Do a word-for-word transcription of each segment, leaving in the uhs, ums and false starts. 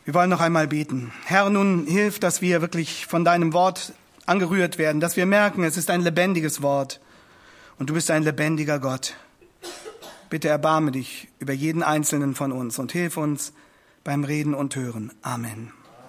Wir wollen noch einmal beten. Herr, nun hilf, dass wir wirklich von deinem Wort angerührt werden, dass wir merken, es ist ein lebendiges Wort und du bist ein lebendiger Gott. Bitte erbarme dich über jeden Einzelnen von uns und hilf uns beim Reden und Hören. Amen.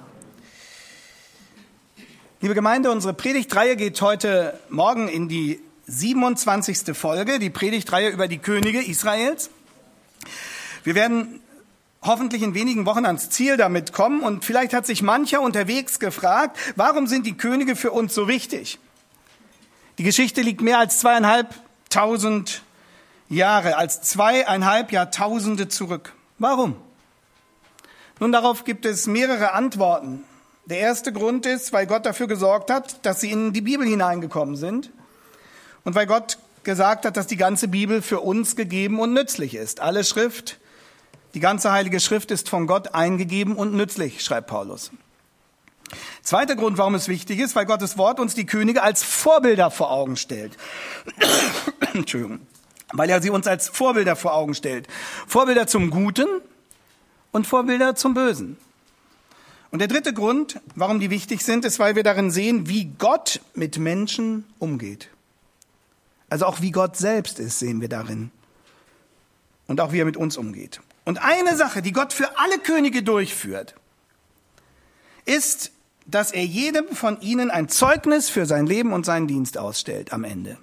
Liebe Gemeinde, unsere Predigtreihe geht heute Morgen in die siebenundzwanzigste Folge, die Predigtreihe über die Könige Israels. Wir werden hoffentlich in wenigen Wochen ans Ziel damit kommen und vielleicht hat sich mancher unterwegs gefragt, warum sind die Könige für uns so wichtig? Die Geschichte liegt mehr als zweieinhalbtausend Jahre, als zweieinhalb Jahrtausende zurück. Warum? Nun, darauf gibt es mehrere Antworten. Der erste Grund ist, weil Gott dafür gesorgt hat, dass sie in die Bibel hineingekommen sind und weil Gott gesagt hat, dass die ganze Bibel für uns gegeben und nützlich ist. Alle Schrift, die ganze Heilige Schrift ist von Gott eingegeben und nützlich, schreibt Paulus. Zweiter Grund, warum es wichtig ist, weil Gottes Wort uns die Könige als Vorbilder vor Augen stellt. Entschuldigung. Weil er sie uns als Vorbilder vor Augen stellt. Vorbilder zum Guten und Vorbilder zum Bösen. Und der dritte Grund, warum die wichtig sind, ist, weil wir darin sehen, wie Gott mit Menschen umgeht. Also auch wie Gott selbst ist, sehen wir darin. Und auch wie er mit uns umgeht. Und eine Sache, die Gott für alle Könige durchführt, ist, dass er jedem von ihnen ein Zeugnis für sein Leben und seinen Dienst ausstellt am Ende.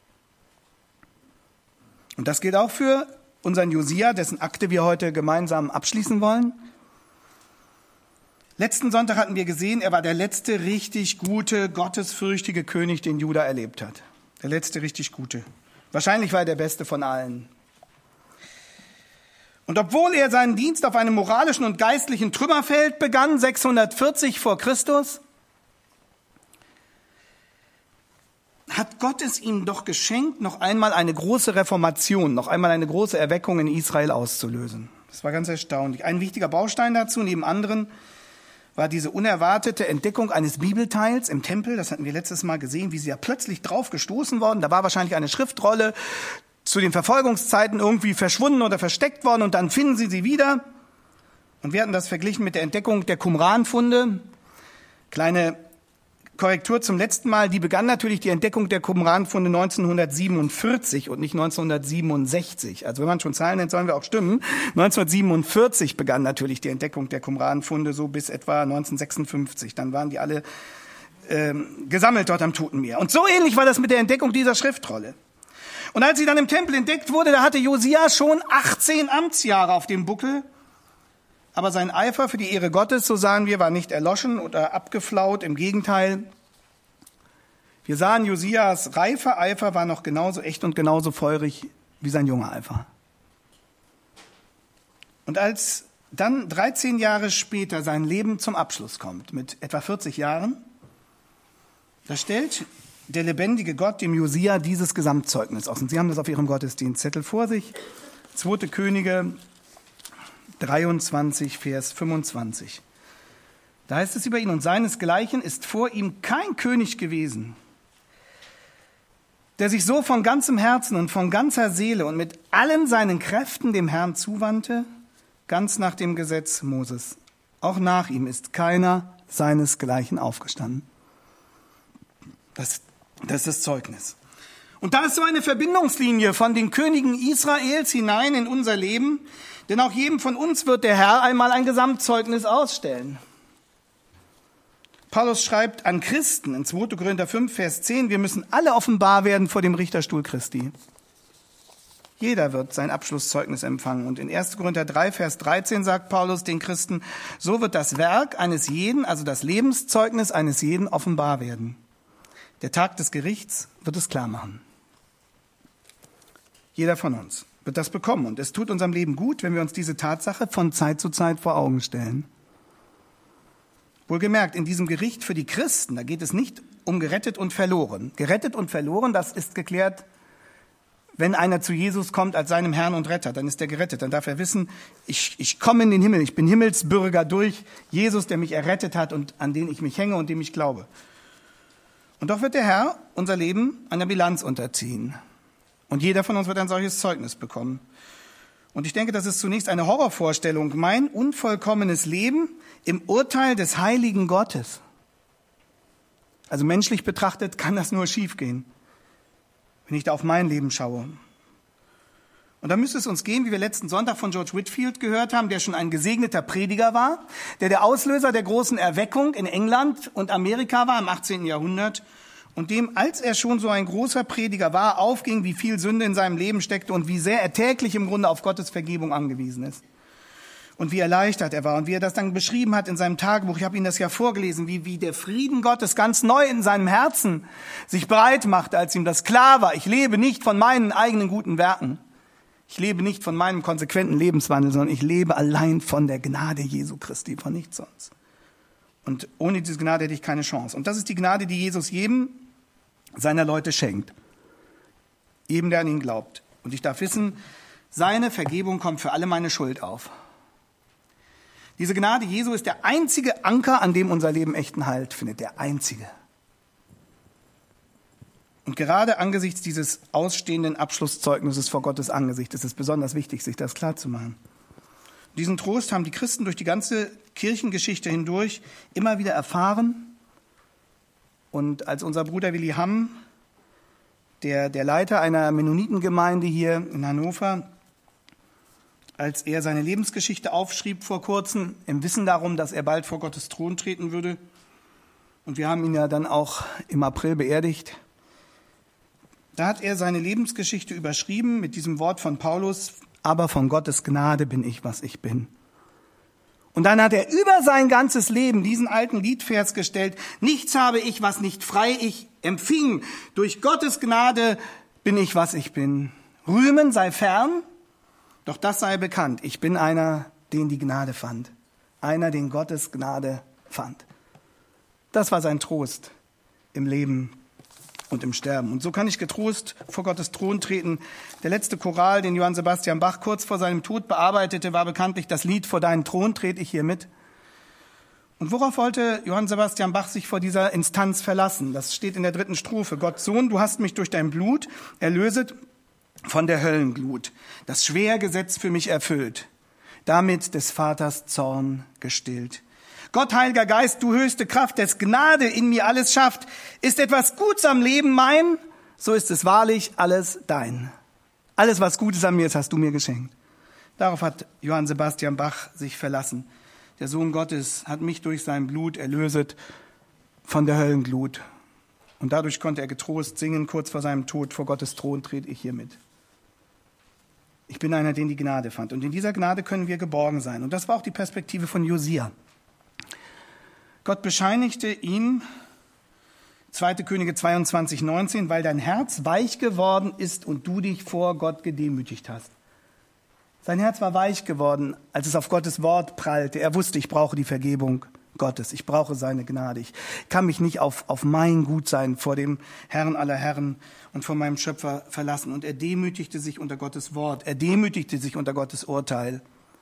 Und das gilt auch für unseren Josia, dessen Akte wir heute gemeinsam abschließen wollen. Letzten Sonntag hatten wir gesehen, er war der letzte richtig gute, gottesfürchtige König, den Juda erlebt hat. Der letzte richtig gute. Wahrscheinlich war er der beste von allen. Und obwohl er seinen Dienst auf einem moralischen und geistlichen Trümmerfeld begann, sechshundertvierzig vor Christus, hat Gott es ihm doch geschenkt, noch einmal eine große Reformation, noch einmal eine große Erweckung in Israel auszulösen. Das war ganz erstaunlich. Ein wichtiger Baustein dazu, neben anderen, war diese unerwartete Entdeckung eines Bibelteils im Tempel. Das hatten wir letztes Mal gesehen, wie sie ja plötzlich drauf gestoßen worden. Da war wahrscheinlich eine Schriftrolle zu den Verfolgungszeiten irgendwie verschwunden oder versteckt worden und dann finden sie sie wieder. Und wir hatten das verglichen mit der Entdeckung der Qumran-Funde. Kleine Korrektur zum letzten Mal, die begann natürlich die Entdeckung der Qumran-Funde neunzehnhundertsiebenundvierzig und nicht neunzehnhundertsiebenundsechzig. Also wenn man schon Zahlen nennt, sollen wir auch stimmen. neunzehnhundertsiebenundvierzig begann natürlich die Entdeckung der Qumran-Funde, so bis etwa neunzehnhundertsechsundfünfzig. Dann waren die alle ähm, gesammelt dort am Toten Meer. Und so ähnlich war das mit der Entdeckung dieser Schriftrolle. Und als sie dann im Tempel entdeckt wurde, da hatte Josia schon achtzehn Amtsjahre auf dem Buckel. Aber sein Eifer für die Ehre Gottes, so sahen wir, war nicht erloschen oder abgeflaut. Im Gegenteil, wir sahen, Josias reifer Eifer war noch genauso echt und genauso feurig wie sein junger Eifer. Und als dann dreizehn Jahre später sein Leben zum Abschluss kommt, mit etwa vierzig Jahren, da stellt der lebendige Gott dem Josia dieses Gesamtzeugnis aus. Und Sie haben das auf Ihrem Gottesdienstzettel vor sich. Zweite Könige dreiundzwanzig, Vers fünfundzwanzig. Da heißt es über ihn: Und seinesgleichen ist vor ihm kein König gewesen, der sich so von ganzem Herzen und von ganzer Seele und mit allen seinen Kräften dem Herrn zuwandte, ganz nach dem Gesetz Moses. Auch nach ihm ist keiner seinesgleichen aufgestanden. Das, das ist das Zeugnis. Und da ist so eine Verbindungslinie von den Königen Israels hinein in unser Leben, denn auch jedem von uns wird der Herr einmal ein Gesamtzeugnis ausstellen. Paulus schreibt an Christen in zweiter Korinther fünf, Vers zehn, wir müssen alle offenbar werden vor dem Richterstuhl Christi. Jeder wird sein Abschlusszeugnis empfangen. Und in erster Korinther drei, Vers dreizehn sagt Paulus den Christen, so wird das Werk eines jeden, also das Lebenszeugnis eines jeden offenbar werden. Der Tag des Gerichts wird es klar machen. Jeder von uns wird das bekommen. Und es tut unserem Leben gut, wenn wir uns diese Tatsache von Zeit zu Zeit vor Augen stellen. Wohlgemerkt, in diesem Gericht für die Christen, da geht es nicht um gerettet und verloren. Gerettet und verloren, das ist geklärt, wenn einer zu Jesus kommt als seinem Herrn und Retter, dann ist er gerettet. Dann darf er wissen, ich, ich komme in den Himmel, ich bin Himmelsbürger durch Jesus, der mich errettet hat und an den ich mich hänge und dem ich glaube. Und doch wird der Herr unser Leben einer Bilanz unterziehen. Und jeder von uns wird ein solches Zeugnis bekommen. Und ich denke, das ist zunächst eine Horrorvorstellung. Mein unvollkommenes Leben im Urteil des heiligen Gottes. Also menschlich betrachtet kann das nur schiefgehen, wenn ich da auf mein Leben schaue. Und da müsste es uns gehen, wie wir letzten Sonntag von George Whitefield gehört haben, der schon ein gesegneter Prediger war, der der Auslöser der großen Erweckung in England und Amerika war im achtzehnten Jahrhundert und dem, als er schon so ein großer Prediger war, aufging, wie viel Sünde in seinem Leben steckte und wie sehr er täglich im Grunde auf Gottes Vergebung angewiesen ist. Und wie erleichtert er war und wie er das dann beschrieben hat in seinem Tagebuch. Ich habe Ihnen das ja vorgelesen, wie, wie der Frieden Gottes ganz neu in seinem Herzen sich breit machte, als ihm das klar war. Ich lebe nicht von meinen eigenen guten Werken. Ich lebe nicht von meinem konsequenten Lebenswandel, sondern ich lebe allein von der Gnade Jesu Christi, von nichts sonst. Und ohne diese Gnade hätte ich keine Chance. Und das ist die Gnade, die Jesus jedem seiner Leute schenkt. Jedem, der an ihn glaubt. Und ich darf wissen, seine Vergebung kommt für alle meine Schuld auf. Diese Gnade Jesu ist der einzige Anker, an dem unser Leben echten Halt findet. Der einzige. Und gerade angesichts dieses ausstehenden Abschlusszeugnisses vor Gottes Angesicht ist es besonders wichtig, sich das klarzumachen. Diesen Trost haben die Christen durch die ganze Kirchengeschichte hindurch immer wieder erfahren. Und als unser Bruder Willi Hamm, der, der Leiter einer Mennonitengemeinde hier in Hannover, als er seine Lebensgeschichte aufschrieb vor kurzem, im Wissen darum, dass er bald vor Gottes Thron treten würde, und wir haben ihn ja dann auch im April beerdigt, da hat er seine Lebensgeschichte überschrieben mit diesem Wort von Paulus, aber von Gottes Gnade bin ich, was ich bin. Und dann hat er über sein ganzes Leben diesen alten Liedvers gestellt, nichts habe ich, was nicht frei ich empfing. Durch Gottes Gnade bin ich, was ich bin. Rühmen sei fern, doch das sei bekannt. Ich bin einer, den die Gnade fand. Einer, den Gottes Gnade fand. Das war sein Trost im Leben und im Sterben. Und so kann ich getrost vor Gottes Thron treten. Der letzte Choral, den Johann Sebastian Bach kurz vor seinem Tod bearbeitete, war bekanntlich das Lied Vor deinen Thron trete ich hier mit. Und worauf wollte Johann Sebastian Bach sich vor dieser Instanz verlassen? Das steht in der dritten Strophe. Gott Sohn, du hast mich durch dein Blut erlöset von der Höllenglut, das Schwergesetz für mich erfüllt, damit des Vaters Zorn gestillt. Gott, Heiliger Geist, du höchste Kraft, des Gnade in mir alles schafft. Ist etwas Gutes am Leben mein, so ist es wahrlich alles dein. Alles, was Gutes an mir ist, hast du mir geschenkt. Darauf hat Johann Sebastian Bach sich verlassen. Der Sohn Gottes hat mich durch sein Blut erlöset von der Höllenglut. Und dadurch konnte er getrost singen, kurz vor seinem Tod, vor Gottes Thron trete ich hier mit. Ich bin einer, den die Gnade fand. Und in dieser Gnade können wir geborgen sein. Und das war auch die Perspektive von Josia. Gott bescheinigte ihm, zweite Könige zweiundzwanzig, neunzehn, weil dein Herz weich geworden ist und du dich vor Gott gedemütigt hast. Sein Herz war weich geworden, als es auf Gottes Wort prallte. Er wusste, ich brauche die Vergebung Gottes, ich brauche seine Gnade. Ich kann mich nicht auf, auf mein Gutsein vor dem Herrn aller Herren und vor meinem Schöpfer verlassen. Und er demütigte sich unter Gottes Wort, er demütigte sich unter Gottes Urteil.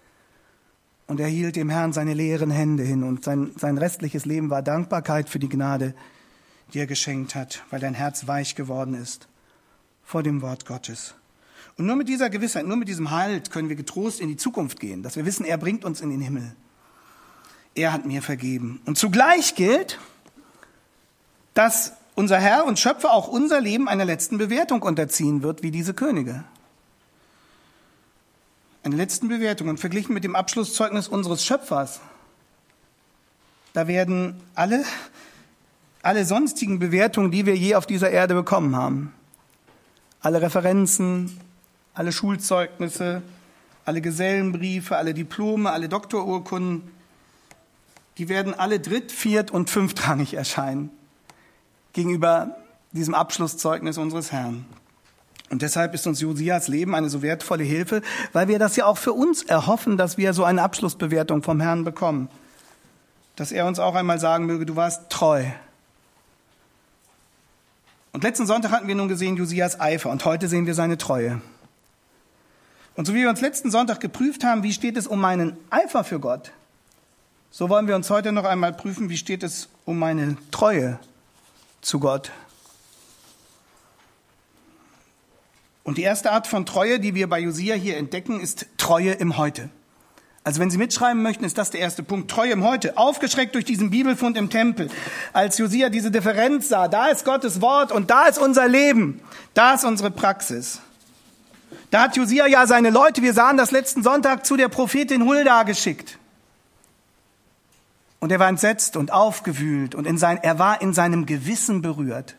Und er hielt dem Herrn seine leeren Hände hin. Und sein, sein restliches Leben war Dankbarkeit für die Gnade, die er geschenkt hat, weil dein Herz weich geworden ist vor dem Wort Gottes. Und nur mit dieser Gewissheit, nur mit diesem Halt können wir getrost in die Zukunft gehen, dass wir wissen, er bringt uns in den Himmel. Er hat mir vergeben. Und zugleich gilt, dass unser Herr und Schöpfer auch unser Leben einer letzten Bewertung unterziehen wird, wie diese Könige. Eine letzten Bewertung. Und verglichen mit dem Abschlusszeugnis unseres Schöpfers, da werden alle, alle sonstigen Bewertungen, die wir je auf dieser Erde bekommen haben, alle Referenzen, alle Schulzeugnisse, alle Gesellenbriefe, alle Diplome, alle Doktorurkunden, die werden alle dritt-, viert- und fünftrangig erscheinen gegenüber diesem Abschlusszeugnis unseres Herrn. Und deshalb ist uns Josias Leben eine so wertvolle Hilfe, weil wir das ja auch für uns erhoffen, dass wir so eine Abschlussbewertung vom Herrn bekommen. Dass er uns auch einmal sagen möge, du warst treu. Und letzten Sonntag hatten wir nun gesehen Josias Eifer und heute sehen wir seine Treue. Und so wie wir uns letzten Sonntag geprüft haben, wie steht es um meinen Eifer für Gott, so wollen wir uns heute noch einmal prüfen, wie steht es um meine Treue zu Gott. Und die erste Art von Treue, die wir bei Josia hier entdecken, ist Treue im Heute. Also wenn Sie mitschreiben möchten, ist das der erste Punkt. Treue im Heute. Aufgeschreckt durch diesen Bibelfund im Tempel. Als Josia diese Differenz sah, da ist Gottes Wort und da ist unser Leben. Da ist unsere Praxis. Da hat Josia ja seine Leute, wir sahen das letzten Sonntag, zu der Prophetin Hulda geschickt. Und er war entsetzt und aufgewühlt und in sein, er war in seinem Gewissen berührt.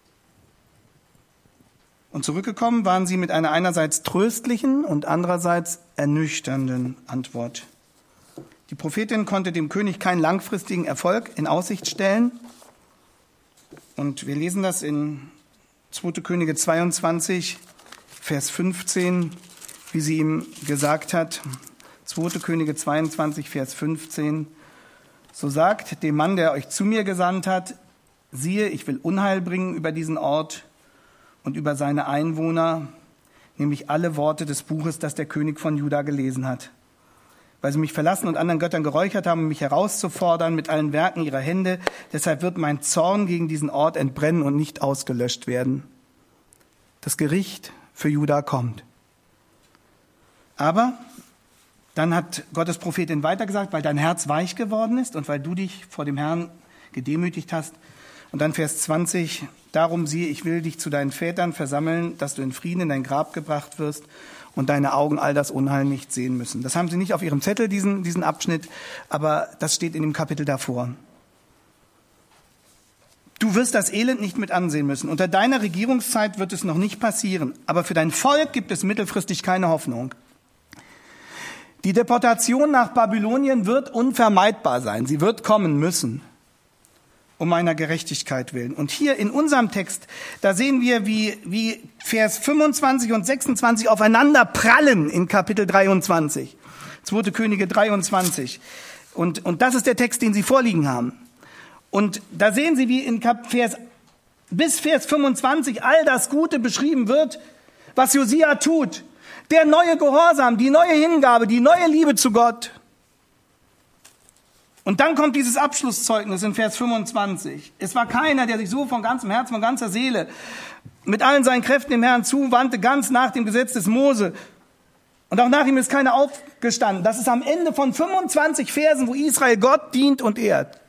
Und zurückgekommen waren sie mit einer einerseits tröstlichen und andererseits ernüchternden Antwort. Die Prophetin konnte dem König keinen langfristigen Erfolg in Aussicht stellen. Und wir lesen das in zweiter Könige zweiundzwanzig, Vers fünfzehn, wie sie ihm gesagt hat. zweiter Könige zweiundzwanzig, Vers fünfzehn. So sagt dem Mann, der euch zu mir gesandt hat, siehe, ich will Unheil bringen über diesen Ort und über seine Einwohner, nämlich alle Worte des Buches, das der König von Juda gelesen hat. Weil sie mich verlassen und anderen Göttern geräuchert haben, um mich herauszufordern mit allen Werken ihrer Hände. Deshalb wird mein Zorn gegen diesen Ort entbrennen und nicht ausgelöscht werden. Das Gericht für Juda kommt. Aber dann hat Gottes Prophetin weitergesagt, weil dein Herz weich geworden ist und weil du dich vor dem Herrn gedemütigt hast. Und dann Vers zwanzig, darum siehe, ich will dich zu deinen Vätern versammeln, dass du in Frieden in dein Grab gebracht wirst und deine Augen all das Unheil nicht sehen müssen. Das haben sie nicht auf ihrem Zettel, diesen, diesen Abschnitt, aber das steht in dem Kapitel davor. Du wirst das Elend nicht mit ansehen müssen. Unter deiner Regierungszeit wird es noch nicht passieren, aber für dein Volk gibt es mittelfristig keine Hoffnung. Die Deportation nach Babylonien wird unvermeidbar sein. Sie wird kommen müssen. Um meiner Gerechtigkeit willen. Und hier in unserem Text, da sehen wir, wie, wie Vers fünfundzwanzig und sechsundzwanzig aufeinander prallen in Kapitel dreiundzwanzig. zweiter Könige dreiundzwanzig. Und, und das ist der Text, den Sie vorliegen haben. Und da sehen Sie, wie in Kap Vers, bis Vers fünfundzwanzig all das Gute beschrieben wird, was Josia tut. Der neue Gehorsam, die neue Hingabe, die neue Liebe zu Gott. Und dann kommt dieses Abschlusszeugnis in Vers fünfundzwanzig. Es war keiner, der sich so von ganzem Herzen, von ganzer Seele mit allen seinen Kräften dem Herrn zuwandte, ganz nach dem Gesetz des Mose. Und auch nach ihm ist keiner aufgestanden. Das ist am Ende von fünfundzwanzig Versen, wo Israel Gott dient und ehrt.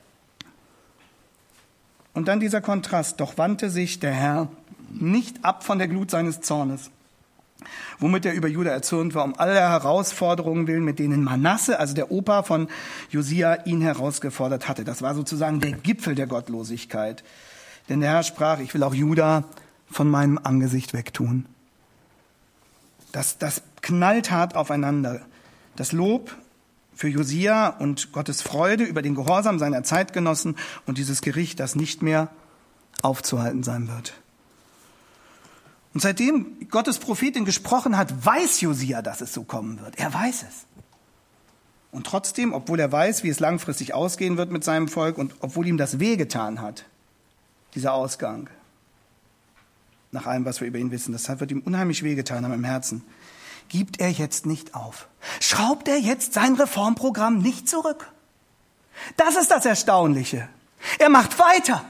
Und dann dieser Kontrast. Doch wandte sich der Herr nicht ab von der Glut seines Zornes, womit er über Juda erzürnt war, um aller Herausforderungen willen, mit denen Manasse, also der Opa von Josia, ihn herausgefordert hatte. Das war sozusagen der Gipfel der Gottlosigkeit. Denn der Herr sprach, ich will auch Juda von meinem Angesicht wegtun. Das, das knallt hart aufeinander. Das Lob für Josia und Gottes Freude über den Gehorsam seiner Zeitgenossen und dieses Gericht, das nicht mehr aufzuhalten sein wird. Und seitdem Gottes Prophetin gesprochen hat, weiß Josia, dass es so kommen wird. Er weiß es. Und trotzdem, obwohl er weiß, wie es langfristig ausgehen wird mit seinem Volk und obwohl ihm das wehgetan hat, dieser Ausgang, nach allem, was wir über ihn wissen, das wird ihm unheimlich wehgetan haben im Herzen, gibt er jetzt nicht auf. Schraubt er jetzt sein Reformprogramm nicht zurück. Das ist das Erstaunliche. Er macht weiter.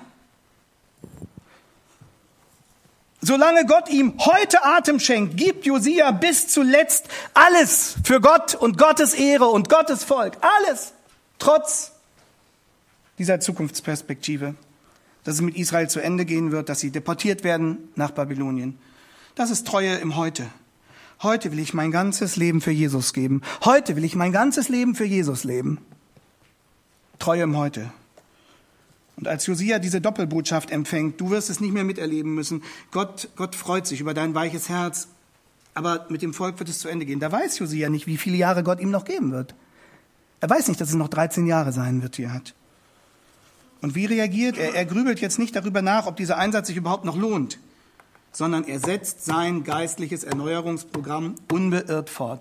Solange Gott ihm heute Atem schenkt, gibt Josia bis zuletzt alles für Gott und Gottes Ehre und Gottes Volk. Alles. Trotz dieser Zukunftsperspektive, dass es mit Israel zu Ende gehen wird, dass sie deportiert werden nach Babylonien. Das ist Treue im Heute. Heute will ich mein ganzes Leben für Jesus geben. Heute will ich mein ganzes Leben für Jesus leben. Treue im Heute. Und als Josia diese Doppelbotschaft empfängt, du wirst es nicht mehr miterleben müssen. Gott, Gott freut sich über dein weiches Herz, aber mit dem Volk wird es zu Ende gehen. Da weiß Josia nicht, wie viele Jahre Gott ihm noch geben wird. Er weiß nicht, dass es noch dreizehn Jahre sein wird, die er hat. Und wie reagiert er? Er grübelt jetzt nicht darüber nach, ob dieser Einsatz sich überhaupt noch lohnt, sondern er setzt sein geistliches Erneuerungsprogramm unbeirrt fort.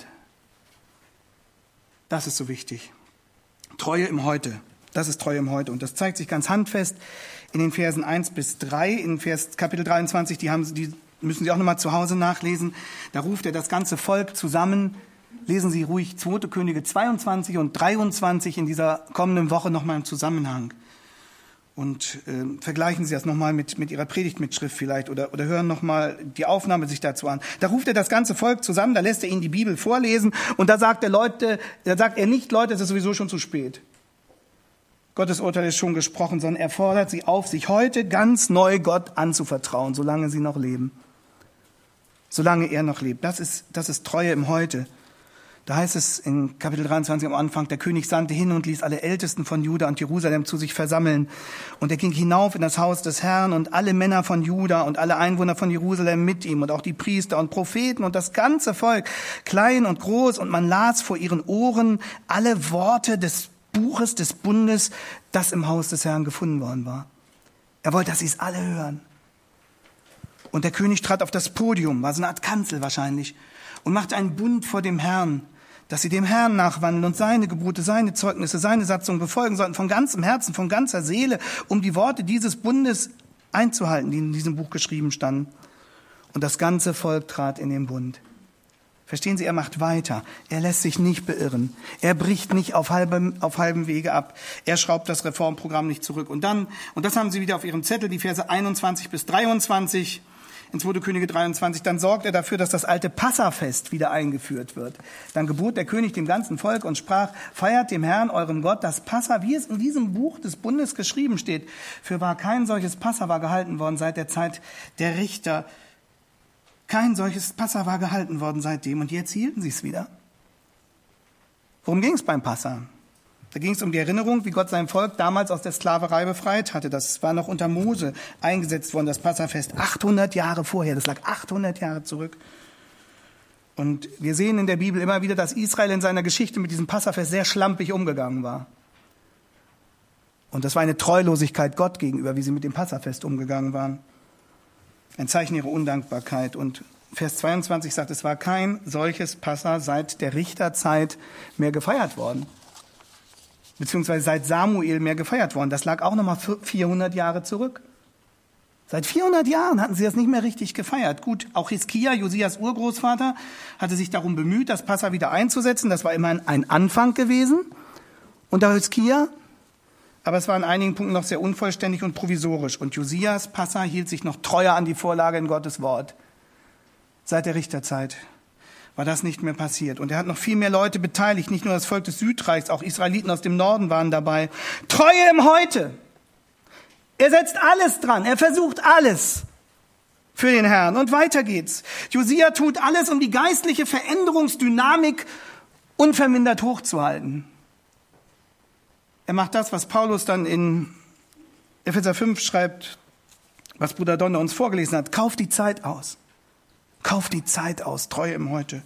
Das ist so wichtig. Treue im Heute. Das ist Treue im Heute. Und das zeigt sich ganz handfest in den Versen eins bis drei. In Vers Kapitel dreiundzwanzig, die, haben, die müssen Sie auch nochmal zu Hause nachlesen. Da ruft er das ganze Volk zusammen. Lesen Sie ruhig zweiter Könige zweiundzwanzig und dreiundzwanzig in dieser kommenden Woche nochmal im Zusammenhang. Und äh, vergleichen Sie das nochmal mit, mit Ihrer Predigtmitschrift vielleicht oder, oder hören nochmal die Aufnahme sich dazu an. Da ruft er das ganze Volk zusammen, da lässt er ihnen die Bibel vorlesen und da sagt er Leute, da sagt er nicht, Leute, es ist sowieso schon zu spät. Gottes Urteil ist schon gesprochen, sondern er fordert sie auf, sich heute ganz neu Gott anzuvertrauen, solange sie noch leben. Solange er noch lebt. Das ist, das ist Treue im Heute. Da heißt es in Kapitel dreiundzwanzig am Anfang, der König sandte hin und ließ alle Ältesten von Juda und Jerusalem zu sich versammeln. Und er ging hinauf in das Haus des Herrn und alle Männer von Juda und alle Einwohner von Jerusalem mit ihm und auch die Priester und Propheten und das ganze Volk, klein und groß. Und man las vor ihren Ohren alle Worte des Buches des Bundes, das im Haus des Herrn gefunden worden war. Er wollte, dass sie es alle hören. Und der König trat auf das Podium, war so eine Art Kanzel wahrscheinlich, und machte einen Bund vor dem Herrn, dass sie dem Herrn nachwandeln und seine Gebote, seine Zeugnisse, seine Satzungen befolgen sollten, von ganzem Herzen, von ganzer Seele, um die Worte dieses Bundes einzuhalten, die in diesem Buch geschrieben standen. Und das ganze Volk trat in den Bund. Verstehen Sie, er macht weiter. Er lässt sich nicht beirren. Er bricht nicht auf halbem, auf halbem Wege ab. Er schraubt das Reformprogramm nicht zurück. Und dann, und das haben Sie wieder auf Ihrem Zettel, die Verse einundzwanzig bis dreiundzwanzig, in zweiter Könige dreiundzwanzig, dann sorgt er dafür, dass das alte Passafest wieder eingeführt wird. Dann gebot der König dem ganzen Volk und sprach, feiert dem Herrn, eurem Gott, das Passa, wie es in diesem Buch des Bundes geschrieben steht. Für wahr kein solches Passa war gehalten worden seit der Zeit der Richter. Kein solches Passa war gehalten worden seitdem. Und jetzt hielten sie es wieder. Worum ging es beim Passa? Da ging es um die Erinnerung, wie Gott sein Volk damals aus der Sklaverei befreit hatte. Das war noch unter Mose eingesetzt worden, das Passafest. achthundert Jahre vorher, das lag achthundert Jahre zurück. Und wir sehen in der Bibel immer wieder, dass Israel in seiner Geschichte mit diesem Passafest sehr schlampig umgegangen war. Und das war eine Treulosigkeit Gott gegenüber, wie sie mit dem Passafest umgegangen waren. Ein Zeichen ihrer Undankbarkeit. Und Vers zweiundzwanzig sagt, es war kein solches Passa seit der Richterzeit mehr gefeiert worden. Beziehungsweise seit Samuel mehr gefeiert worden. Das lag auch nochmal vierhundert Jahre zurück. Seit vierhundert Jahren hatten sie das nicht mehr richtig gefeiert. Gut, auch Hiskia, Josias Urgroßvater, hatte sich darum bemüht, das Passa wieder einzusetzen. Das war immerhin ein Anfang gewesen unter Hiskia. Aber es war in einigen Punkten noch sehr unvollständig und provisorisch. Und Josias Passa hielt sich noch treuer an die Vorlage in Gottes Wort. Seit der Richterzeit war das nicht mehr passiert. Und er hat noch viel mehr Leute beteiligt, nicht nur das Volk des Südreichs, auch Israeliten aus dem Norden waren dabei. Treue im Heute. Er setzt alles dran, er versucht alles für den Herrn. Und weiter geht's. Josia tut alles, um die geistliche Veränderungsdynamik unvermindert hochzuhalten. Er macht das, was Paulus dann in Epheser fünf schreibt, was Bruder Donner uns vorgelesen hat. Kauft die Zeit aus. Kauft die Zeit aus, Treue im Heute.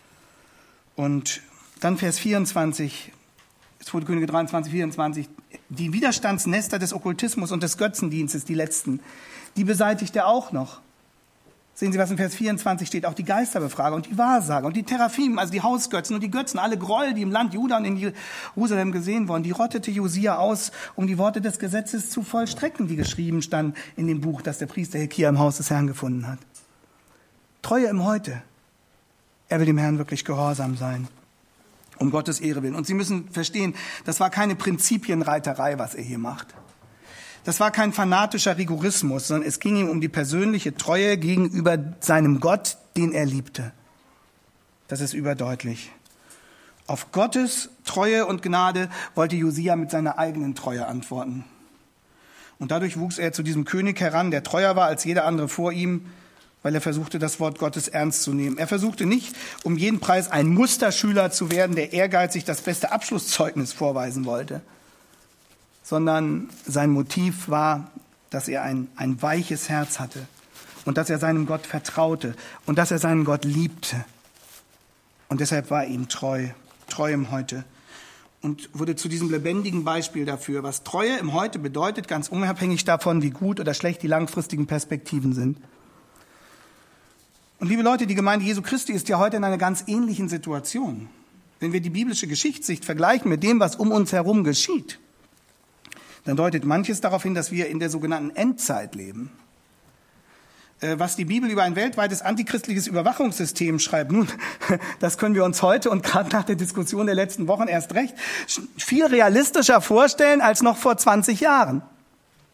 Und dann Vers vierundzwanzig, zweiter Könige dreiundzwanzig, vierundzwanzig, die Widerstandsnester des Okkultismus und des Götzendienstes, die letzten, die beseitigt er auch noch. Sehen Sie, was in Vers vierundzwanzig steht, auch die Geisterbefrager und die Wahrsager und die Teraphim, also die Hausgötzen und die Götzen, alle Gräuel, die im Land Juda und in Jerusalem gesehen wurden, die rottete Josia aus, um die Worte des Gesetzes zu vollstrecken, die geschrieben standen in dem Buch, das der Priester Hilkia im Haus des Herrn gefunden hat. Treue im Heute. Er will dem Herrn wirklich gehorsam sein, um Gottes Ehre willen. Und Sie müssen verstehen, das war keine Prinzipienreiterei, was er hier macht. Das war kein fanatischer Rigorismus, sondern es ging ihm um die persönliche Treue gegenüber seinem Gott, den er liebte. Das ist überdeutlich. Auf Gottes Treue und Gnade wollte Josia mit seiner eigenen Treue antworten. Und dadurch wuchs er zu diesem König heran, der treuer war als jeder andere vor ihm, weil er versuchte, das Wort Gottes ernst zu nehmen. Er versuchte nicht, um jeden Preis ein Musterschüler zu werden, der ehrgeizig das beste Abschlusszeugnis vorweisen wollte, sondern sein Motiv war, dass er ein, ein weiches Herz hatte und dass er seinem Gott vertraute und dass er seinen Gott liebte. Und deshalb war er ihm treu, treu im Heute. Und wurde zu diesem lebendigen Beispiel dafür, was Treue im Heute bedeutet, ganz unabhängig davon, wie gut oder schlecht die langfristigen Perspektiven sind. Und liebe Leute, die Gemeinde Jesu Christi ist ja heute in einer ganz ähnlichen Situation. Wenn wir die biblische Geschichtssicht vergleichen mit dem, was um uns herum geschieht, dann deutet manches darauf hin, dass wir in der sogenannten Endzeit leben. Was die Bibel über ein weltweites antichristliches Überwachungssystem schreibt, nun, das können wir uns heute und gerade nach der Diskussion der letzten Wochen erst recht viel realistischer vorstellen als noch vor zwanzig Jahren.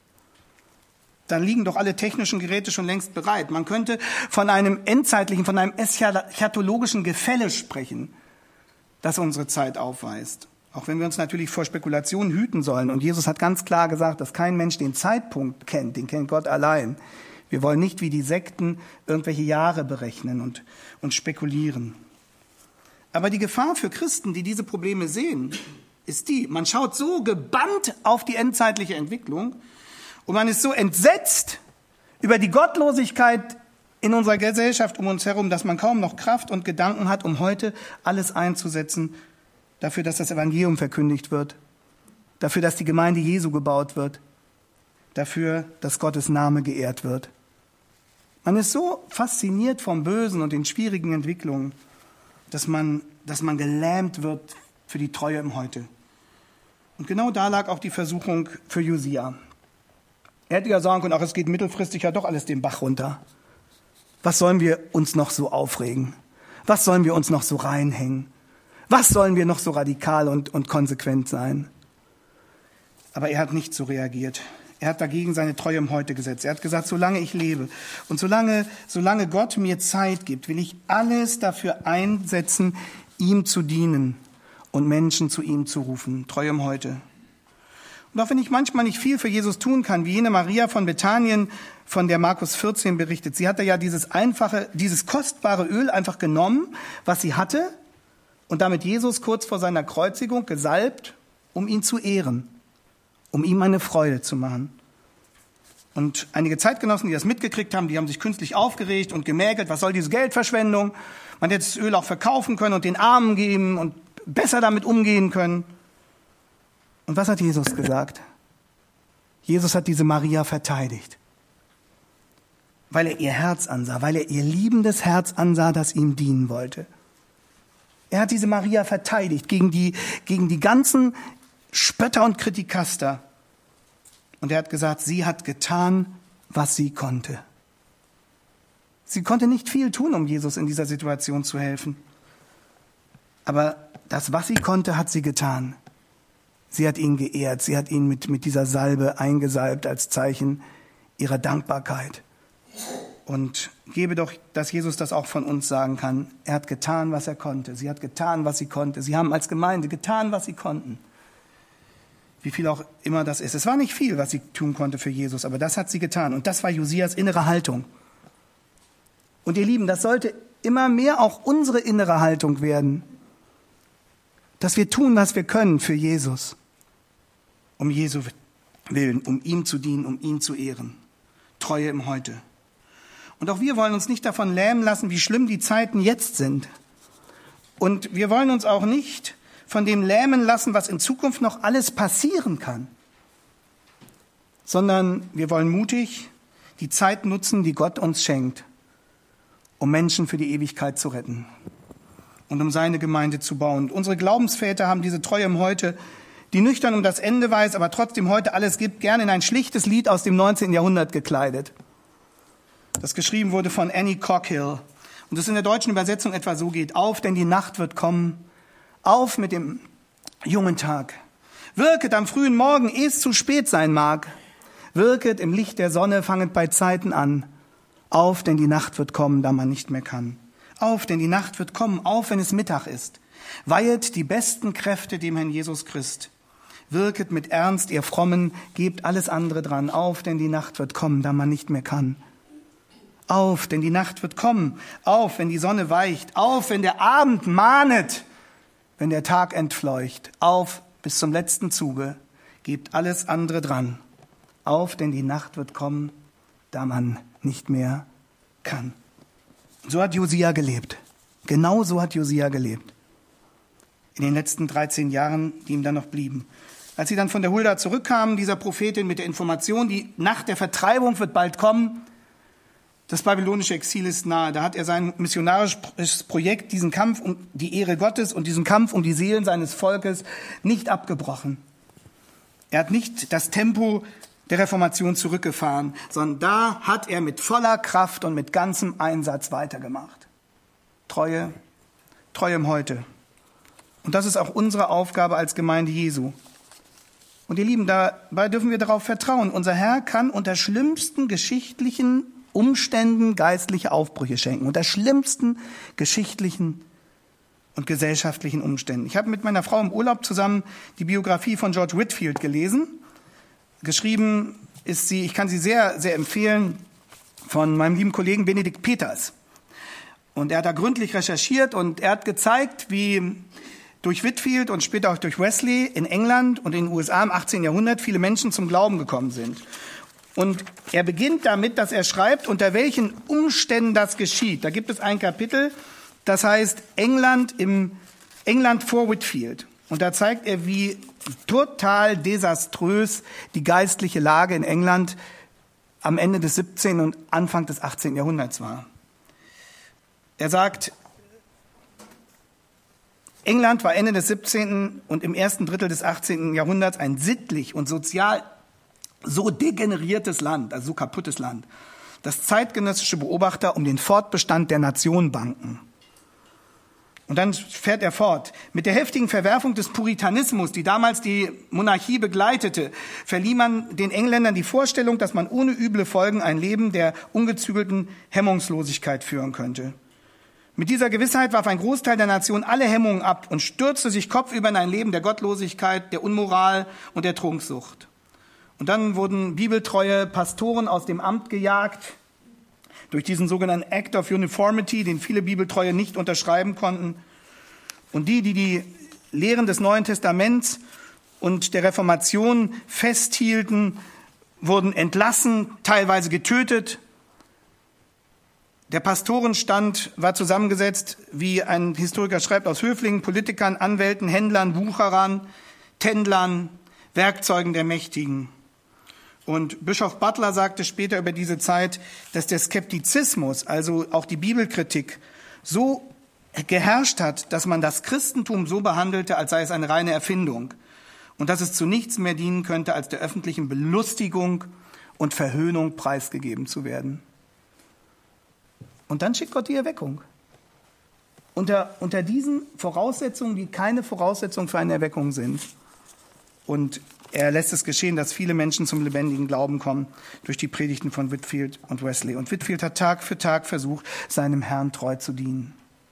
dann liegen doch alle technischen Geräte schon längst bereit. Man könnte von einem endzeitlichen, von einem eschatologischen Gefälle sprechen, das unsere Zeit aufweist. Auch wenn wir uns natürlich vor Spekulationen hüten sollen. Und Jesus hat ganz klar gesagt, dass kein Mensch den Zeitpunkt kennt, den kennt Gott allein. Wir wollen nicht wie die Sekten irgendwelche Jahre berechnen und, und spekulieren. Aber die Gefahr für Christen, die diese Probleme sehen, ist die, man schaut so gebannt auf die endzeitliche Entwicklung und man ist so entsetzt über die Gottlosigkeit in unserer Gesellschaft um uns herum, dass man kaum noch Kraft und Gedanken hat, um heute alles einzusetzen dafür, dass das Evangelium verkündigt wird, dafür, dass die Gemeinde Jesu gebaut wird, dafür, dass Gottes Name geehrt wird. Man ist so fasziniert vom Bösen und den schwierigen Entwicklungen, dass man, dass man gelähmt wird für die Treue im Heute. Und genau da lag auch die Versuchung für Josia. Er hätte ja sagen können, ach, es geht mittelfristig ja doch alles den Bach runter. Was sollen wir uns noch so aufregen? Was sollen wir uns noch so reinhängen? Was sollen wir noch so radikal und, und konsequent sein? Aber er hat nicht so reagiert. Er hat dagegen seine Treue im Heute gesetzt. Er hat gesagt, solange ich lebe und solange, solange Gott mir Zeit gibt, will ich alles dafür einsetzen, ihm zu dienen und Menschen zu ihm zu rufen. Treue im Heute. Und auch wenn ich manchmal nicht viel für Jesus tun kann, wie jene Maria von Bethanien, von der Markus vierzehn berichtet. Sie hatte ja dieses einfache, dieses kostbare Öl einfach genommen, was sie hatte, und damit Jesus kurz vor seiner Kreuzigung gesalbt, um ihn zu ehren, um ihm eine Freude zu machen. Und einige Zeitgenossen, die das mitgekriegt haben, die haben sich künstlich aufgeregt und gemäkelt, was soll diese Geldverschwendung? Man hätte das Öl auch verkaufen können und den Armen geben und besser damit umgehen können. Und was hat Jesus gesagt? Jesus hat diese Maria verteidigt, weil er ihr Herz ansah, weil er ihr liebendes Herz ansah, das ihm dienen wollte. Er hat diese Maria verteidigt gegen die, gegen die ganzen Spötter und Kritikaster. Und er hat gesagt, sie hat getan, was sie konnte. Sie konnte nicht viel tun, um Jesus in dieser Situation zu helfen. Aber das, was sie konnte, hat sie getan. Sie hat ihn geehrt, sie hat ihn mit, mit dieser Salbe eingesalbt als Zeichen ihrer Dankbarkeit. Und gebe doch, dass Jesus das auch von uns sagen kann. Er hat getan, was er konnte. Sie hat getan, was sie konnte. Sie haben als Gemeinde getan, was sie konnten. Wie viel auch immer das ist. Es war nicht viel, was sie tun konnte für Jesus, aber das hat sie getan. Und das war Josias innere Haltung. Und ihr Lieben, das sollte immer mehr auch unsere innere Haltung werden. Dass wir tun, was wir können für Jesus. Um Jesu willen, um ihm zu dienen, um ihn zu ehren. Treue im Heute. Und auch wir wollen uns nicht davon lähmen lassen, wie schlimm die Zeiten jetzt sind. Und wir wollen uns auch nicht von dem lähmen lassen, was in Zukunft noch alles passieren kann. Sondern wir wollen mutig die Zeit nutzen, die Gott uns schenkt, um Menschen für die Ewigkeit zu retten und um seine Gemeinde zu bauen. Unsere Glaubensväter haben diese Treue im Heute, die nüchtern um das Ende weiß, aber trotzdem heute alles gibt, gerne in ein schlichtes Lied aus dem neunzehnten Jahrhundert gekleidet. Das geschrieben wurde von Annie Cockhill und das in der deutschen Übersetzung etwa so geht: Auf, denn die Nacht wird kommen, auf mit dem jungen Tag. Wirket am frühen Morgen, ehe es zu spät sein mag. Wirket im Licht der Sonne, fanget bei Zeiten an. Auf, denn die Nacht wird kommen, da man nicht mehr kann. Auf, denn die Nacht wird kommen, auf, wenn es Mittag ist. Weihet die besten Kräfte dem Herrn Jesus Christ. Wirket mit Ernst, ihr Frommen, gebt alles andere dran. Auf, denn die Nacht wird kommen, da man nicht mehr kann. Auf, denn die Nacht wird kommen. Auf, wenn die Sonne weicht. Auf, wenn der Abend mahnet. Wenn der Tag entfleucht. Auf, bis zum letzten Zuge. Gebt alles andere dran. Auf, denn die Nacht wird kommen, da man nicht mehr kann. So hat Josia gelebt. Genau so hat Josia gelebt. In den letzten dreizehn Jahren, die ihm dann noch blieben. Als sie dann von der Hulda zurückkamen, dieser Prophetin mit der Information, die Nacht der Vertreibung wird bald kommen, das babylonische Exil ist nahe. Da hat er sein missionarisches Projekt, diesen Kampf um die Ehre Gottes und diesen Kampf um die Seelen seines Volkes nicht abgebrochen. Er hat nicht das Tempo der Reformation zurückgefahren, sondern da hat er mit voller Kraft und mit ganzem Einsatz weitergemacht. Treue, Treue im Heute. Und das ist auch unsere Aufgabe als Gemeinde Jesu. Und ihr Lieben, dabei dürfen wir darauf vertrauen. Unser Herr kann unter schlimmsten geschichtlichen Umständen geistliche Aufbrüche schenken. Unter schlimmsten geschichtlichen und gesellschaftlichen Umständen. Ich habe mit meiner Frau im Urlaub zusammen die Biografie von George Whitefield gelesen. Geschrieben ist sie, ich kann sie sehr, sehr empfehlen, von meinem lieben Kollegen Benedikt Peters. Und er hat da gründlich recherchiert und er hat gezeigt, wie durch Whitefield und später auch durch Wesley in England und in den U S A im achtzehnten Jahrhundert viele Menschen zum Glauben gekommen sind. Und er beginnt damit, dass er schreibt, unter welchen Umständen das geschieht. Da gibt es ein Kapitel, das heißt England im England vor Whitefield. Und da zeigt er, wie total desaströs die geistliche Lage in England am Ende des siebzehnten und Anfang des achtzehnten Jahrhunderts war. Er sagt, England war Ende des siebzehnten und im ersten Drittel des achtzehnten Jahrhunderts ein sittlich und sozial so degeneriertes Land, also so kaputtes Land, dass zeitgenössische Beobachter um den Fortbestand der Nation bangen. Und dann fährt er fort. Mit der heftigen Verwerfung des Puritanismus, die damals die Monarchie begleitete, verlieh man den Engländern die Vorstellung, dass man ohne üble Folgen ein Leben der ungezügelten Hemmungslosigkeit führen könnte. Mit dieser Gewissheit warf ein Großteil der Nation alle Hemmungen ab und stürzte sich kopfüber in ein Leben der Gottlosigkeit, der Unmoral und der Trunksucht. Und dann wurden bibeltreue Pastoren aus dem Amt gejagt, durch diesen sogenannten Act of Uniformity, den viele Bibeltreue nicht unterschreiben konnten. Und die, die die Lehren des Neuen Testaments und der Reformation festhielten, wurden entlassen, teilweise getötet. Der Pastorenstand war zusammengesetzt, wie ein Historiker schreibt, aus Höflingen, Politikern, Anwälten, Händlern, Wucherern, Tändlern, Werkzeugen der Mächtigen. Und Bischof Butler sagte später über diese Zeit, dass der Skeptizismus, also auch die Bibelkritik, so geherrscht hat, dass man das Christentum so behandelte, als sei es eine reine Erfindung und dass es zu nichts mehr dienen könnte, als der öffentlichen Belustigung und Verhöhnung preisgegeben zu werden. Und dann schickt Gott die Erweckung. Unter, unter diesen Voraussetzungen, die keine Voraussetzung für eine Erweckung sind. Und er lässt es geschehen, dass viele Menschen zum lebendigen Glauben kommen durch die Predigten von Whitefield und Wesley. Und Whitefield hat Tag für Tag versucht, seinem Herrn treu zu dienen.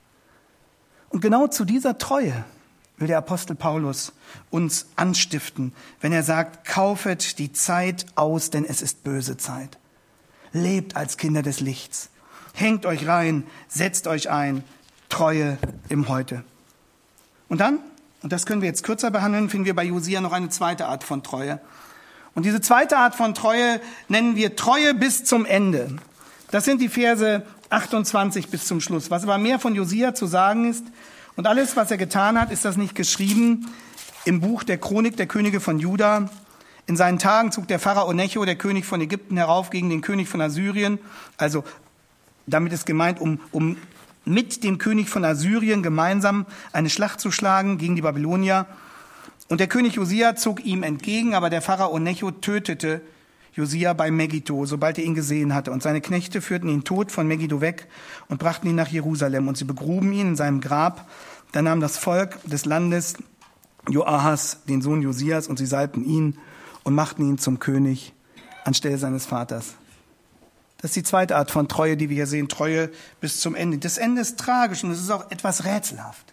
Und genau zu dieser Treue will der Apostel Paulus uns anstiften, wenn er sagt, kaufet die Zeit aus, denn es ist böse Zeit. Lebt als Kinder des Lichts. Hängt euch rein, setzt euch ein, Treue im Heute. Und dann, und das können wir jetzt kürzer behandeln, finden wir bei Josia noch eine zweite Art von Treue. Und diese zweite Art von Treue nennen wir Treue bis zum Ende. Das sind die Verse achtundzwanzig bis zum Schluss. Was aber mehr von Josia zu sagen ist und alles, was er getan hat, ist das nicht geschrieben im Buch der Chronik der Könige von Juda. In seinen Tagen zog der Pharao Necho, der König von Ägypten, herauf gegen den König von Assyrien. Also damit ist gemeint, um, um mit dem König von Assyrien gemeinsam eine Schlacht zu schlagen gegen die Babylonier. Und der König Josia zog ihm entgegen, aber der Pharao Necho tötete Josia bei Megiddo, sobald er ihn gesehen hatte. Und seine Knechte führten ihn tot von Megiddo weg und brachten ihn nach Jerusalem. Und sie begruben ihn in seinem Grab. Dann nahm das Volk des Landes Joahas, den Sohn Josias, und sie salbten ihn und machten ihn zum König anstelle seines Vaters. Das ist die zweite Art von Treue, die wir hier sehen, Treue bis zum Ende. Das Ende ist tragisch und es ist auch etwas rätselhaft.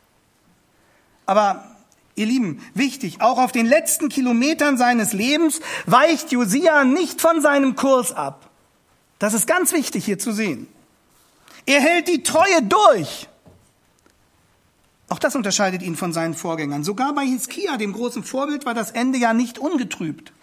Aber ihr Lieben, wichtig, auch auf den letzten Kilometern seines Lebens weicht Josia nicht von seinem Kurs ab. Das ist ganz wichtig hier zu sehen. Er hält die Treue durch. Auch das unterscheidet ihn von seinen Vorgängern. Sogar bei Hiskia, dem großen Vorbild, war das Ende ja nicht ungetrübt.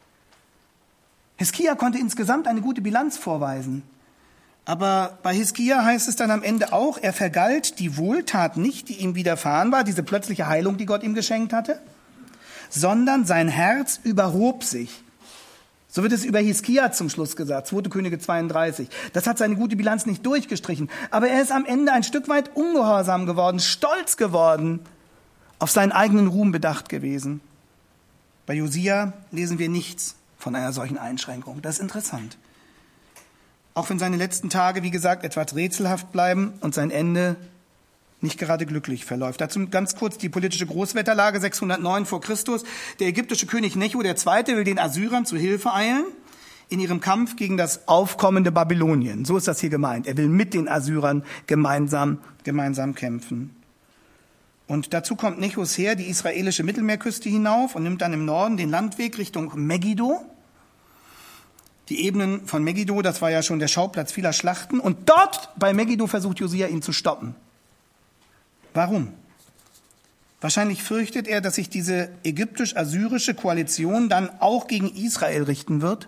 Hiskia konnte insgesamt eine gute Bilanz vorweisen. Aber bei Hiskia heißt es dann am Ende auch, er vergalt die Wohltat nicht, die ihm widerfahren war, diese plötzliche Heilung, die Gott ihm geschenkt hatte, sondern sein Herz überhob sich. So wird es über Hiskia zum Schluss gesagt, zweite Könige zweiunddreißig. Das hat seine gute Bilanz nicht durchgestrichen. Aber er ist am Ende ein Stück weit ungehorsam geworden, stolz geworden, auf seinen eigenen Ruhm bedacht gewesen. Bei Josia lesen wir nichts von einer solchen Einschränkung. Das ist interessant. Auch wenn seine letzten Tage, wie gesagt, etwas rätselhaft bleiben und sein Ende nicht gerade glücklich verläuft. Dazu ganz kurz die politische Großwetterlage sechshundertneun vor Christus. Der ägyptische König Necho der Zweite will den Assyrern zu Hilfe eilen in ihrem Kampf gegen das aufkommende Babylonien. So ist das hier gemeint. Er will mit den Assyrern gemeinsam, gemeinsam kämpfen. Und dazu kommt Nechos Heer die israelische Mittelmeerküste hinauf und nimmt dann im Norden den Landweg Richtung Megiddo. Die Ebenen von Megiddo, das war ja schon der Schauplatz vieler Schlachten. Und dort bei Megiddo versucht Josia ihn zu stoppen. Warum? Wahrscheinlich fürchtet er, dass sich diese ägyptisch-assyrische Koalition dann auch gegen Israel richten wird,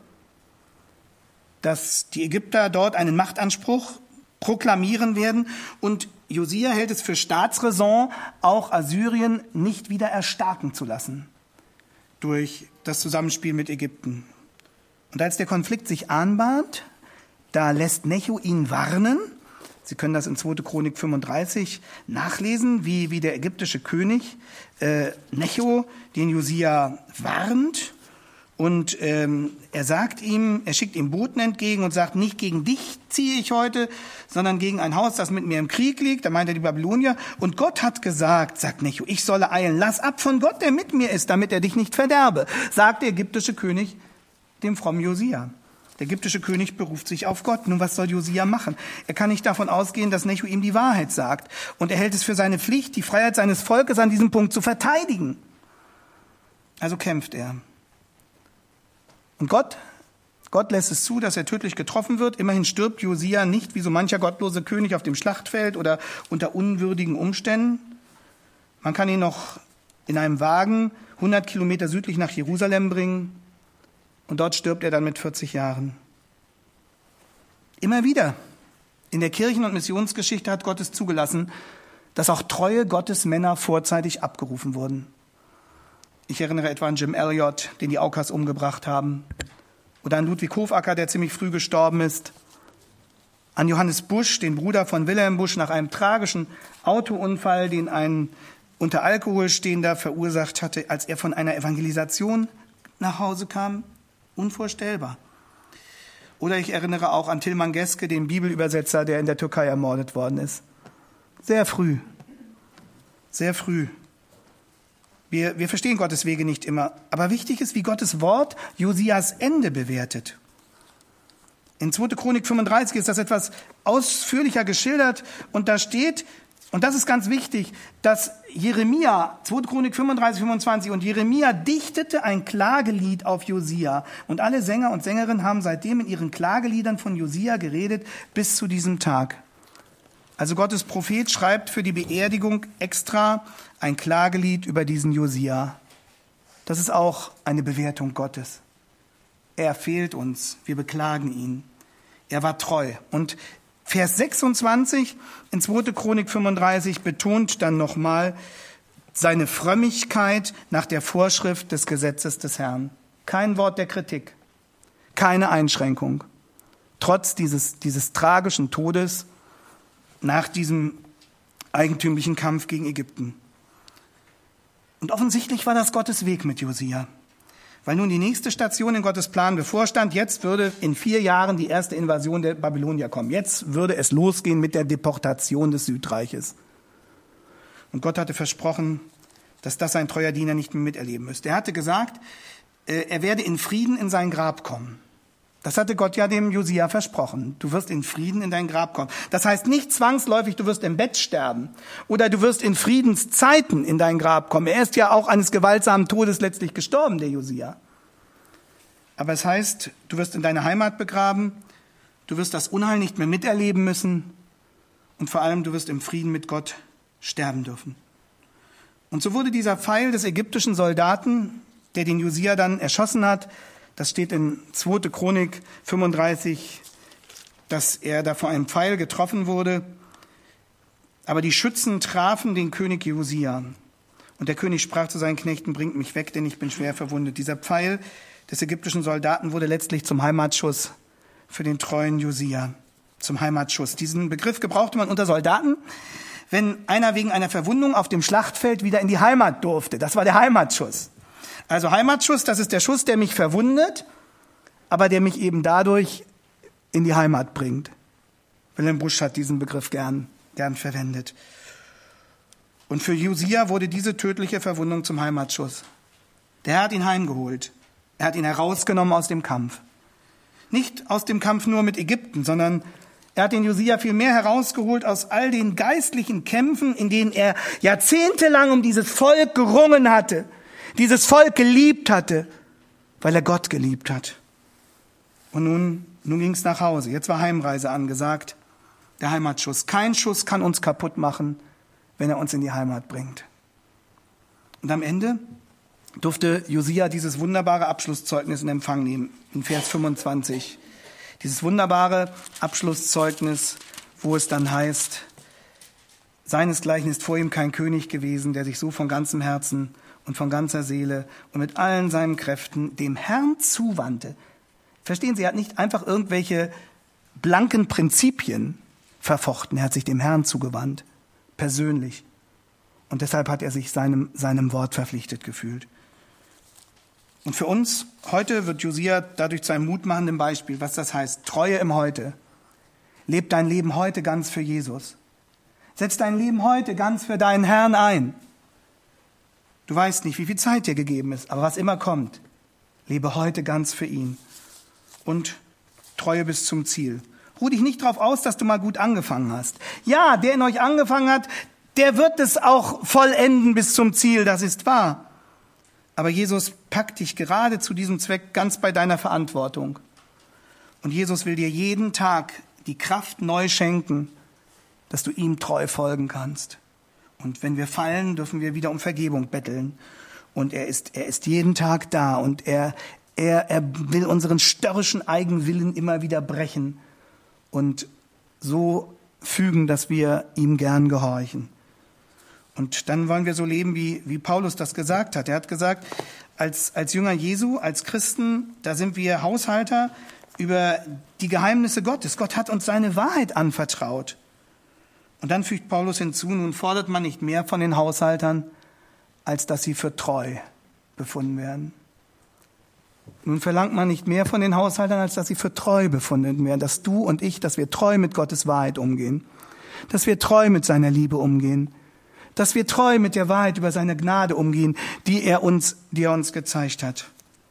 dass die Ägypter dort einen Machtanspruch proklamieren werden und Josia hält es für Staatsräson, auch Assyrien nicht wieder erstarken zu lassen durch das Zusammenspiel mit Ägypten. Und als der Konflikt sich anbahnt, da lässt Necho ihn warnen. Sie können das in zweite Chronik fünfunddreißig nachlesen, wie, wie der ägyptische König äh, Necho den Josia warnt. Und ähm, er sagt ihm, er schickt ihm Boten entgegen und sagt, nicht gegen dich ziehe ich heute, sondern gegen ein Haus, das mit mir im Krieg liegt. Da meint er die Babylonier. Und Gott hat gesagt, sagt Necho, ich solle eilen. Lass ab von Gott, der mit mir ist, damit er dich nicht verderbe, sagt der ägyptische König dem frommen Josia. Der ägyptische König beruft sich auf Gott. Nun, was soll Josia machen? Er kann nicht davon ausgehen, dass Necho ihm die Wahrheit sagt. Und er hält es für seine Pflicht, die Freiheit seines Volkes an diesem Punkt zu verteidigen. Also kämpft er. Und Gott, Gott lässt es zu, dass er tödlich getroffen wird. Immerhin stirbt Josia nicht wie so mancher gottlose König auf dem Schlachtfeld oder unter unwürdigen Umständen. Man kann ihn noch in einem Wagen hundert Kilometer südlich nach Jerusalem bringen. Und dort stirbt er dann mit vierzig Jahren. Immer wieder in der Kirchen- und Missionsgeschichte hat Gott es zugelassen, dass auch treue Gottesmänner vorzeitig abgerufen wurden. Ich erinnere etwa an Jim Elliot, den die Aukas umgebracht haben. Oder an Ludwig Hofacker, der ziemlich früh gestorben ist. An Johannes Busch, den Bruder von Wilhelm Busch, nach einem tragischen Autounfall, den ein unter Alkohol stehender verursacht hatte, als er von einer Evangelisation nach Hause kam. Unvorstellbar. Oder ich erinnere auch an Tilman Geske, den Bibelübersetzer, der in der Türkei ermordet worden ist. Sehr früh. Sehr früh. Wir, wir verstehen Gottes Wege nicht immer. Aber wichtig ist, wie Gottes Wort Josias Ende bewertet. In zweite Chronik fünfunddreißig ist das etwas ausführlicher geschildert. Und da steht, und das ist ganz wichtig, dass Jeremia, zweite Chronik fünfunddreißig, fünfundzwanzig, und Jeremia dichtete ein Klagelied auf Josia. Und alle Sänger und Sängerinnen haben seitdem in ihren Klageliedern von Josia geredet, bis zu diesem Tag. Also Gottes Prophet schreibt für die Beerdigung extra ein Klagelied über diesen Josia. Das ist auch eine Bewertung Gottes. Er fehlt uns, wir beklagen ihn. Er war treu. Und Vers sechsundzwanzig in zweite Chronik fünfunddreißig betont dann nochmal seine Frömmigkeit nach der Vorschrift des Gesetzes des Herrn. Kein Wort der Kritik, keine Einschränkung. Trotz dieses, dieses tragischen Todes nach diesem eigentümlichen Kampf gegen Ägypten. Und offensichtlich war das Gottes Weg mit Josia. Weil nun die nächste Station in Gottes Plan bevorstand, jetzt würde in vier Jahren die erste Invasion der Babylonier kommen. Jetzt würde es losgehen mit der Deportation des Südreiches. Und Gott hatte versprochen, dass das sein treuer Diener nicht mehr miterleben müsste. Er hatte gesagt, er werde in Frieden in sein Grab kommen. Das hatte Gott ja dem Josia versprochen. Du wirst in Frieden in dein Grab kommen. Das heißt nicht zwangsläufig, du wirst im Bett sterben oder du wirst in Friedenszeiten in dein Grab kommen. Er ist ja auch eines gewaltsamen Todes letztlich gestorben, der Josia. Aber es heißt, du wirst in deine Heimat begraben, du wirst das Unheil nicht mehr miterleben müssen und vor allem du wirst im Frieden mit Gott sterben dürfen. Und so wurde dieser Pfeil des ägyptischen Soldaten, der den Josia dann erschossen hat, das steht in zweite Chronik fünfunddreißig, dass er da vor einem Pfeil getroffen wurde. Aber die Schützen trafen den König Josia. Und der König sprach zu seinen Knechten, bringt mich weg, denn ich bin schwer verwundet. Dieser Pfeil des ägyptischen Soldaten wurde letztlich zum Heimatschuss für den treuen Josia. Zum Heimatschuss. Diesen Begriff gebrauchte man unter Soldaten, wenn einer wegen einer Verwundung auf dem Schlachtfeld wieder in die Heimat durfte. Das war der Heimatschuss. Also Heimatschuss, das ist der Schuss, der mich verwundet, aber der mich eben dadurch in die Heimat bringt. Wilhelm Busch hat diesen Begriff gern, gern verwendet. Und für Josia wurde diese tödliche Verwundung zum Heimatschuss. Der Herr hat ihn heimgeholt. Er hat ihn herausgenommen aus dem Kampf. Nicht aus dem Kampf nur mit Ägypten, sondern er hat den Josia viel mehr herausgeholt aus all den geistlichen Kämpfen, in denen er jahrzehntelang um dieses Volk gerungen hatte, dieses Volk geliebt hatte, weil er Gott geliebt hat. Und nun, nun ging es nach Hause. Jetzt war Heimreise angesagt, der Heimatschuss. Kein Schuss kann uns kaputt machen, wenn er uns in die Heimat bringt. Und am Ende durfte Josia dieses wunderbare Abschlusszeugnis in Empfang nehmen, in Vers fünfundzwanzig. Dieses wunderbare Abschlusszeugnis, wo es dann heißt, seinesgleichen ist vor ihm kein König gewesen, der sich so von ganzem Herzen und von ganzer Seele und mit allen seinen Kräften dem Herrn zuwandte. Verstehen Sie, er hat nicht einfach irgendwelche blanken Prinzipien verfochten, er hat sich dem Herrn zugewandt, persönlich. Und deshalb hat er sich seinem, seinem Wort verpflichtet gefühlt. Und für uns heute wird Josia dadurch zu einem mutmachenden Beispiel, was das heißt. Treue im Heute. Leb dein Leben heute ganz für Jesus. Setz dein Leben heute ganz für deinen Herrn ein. Du weißt nicht, wie viel Zeit dir gegeben ist, aber was immer kommt, lebe heute ganz für ihn. Und Treue bis zum Ziel. Ruh dich nicht darauf aus, dass du mal gut angefangen hast. Ja, der in euch angefangen hat, der wird es auch vollenden bis zum Ziel, das ist wahr. Aber Jesus packt dich gerade zu diesem Zweck ganz bei deiner Verantwortung. Und Jesus will dir jeden Tag die Kraft neu schenken, dass du ihm treu folgen kannst. Und wenn wir fallen, dürfen wir wieder um Vergebung betteln. Und er ist, er ist jeden Tag da und er, er, er will unseren störrischen Eigenwillen immer wieder brechen und so fügen, dass wir ihm gern gehorchen. Und dann wollen wir so leben, wie, wie Paulus das gesagt hat. Er hat gesagt, als, als Jünger Jesu, als Christen, da sind wir Haushalter über die Geheimnisse Gottes. Gott hat uns seine Wahrheit anvertraut. Und dann fügt Paulus hinzu, nun fordert man nicht mehr von den Haushaltern, als dass sie für treu befunden werden. Nun verlangt man nicht mehr von den Haushaltern, als dass sie für treu befunden werden. Dass du und ich, dass wir treu mit Gottes Wahrheit umgehen. Dass wir treu mit seiner Liebe umgehen. Dass wir treu mit der Wahrheit über seine Gnade umgehen, die er uns, die er uns gezeigt hat.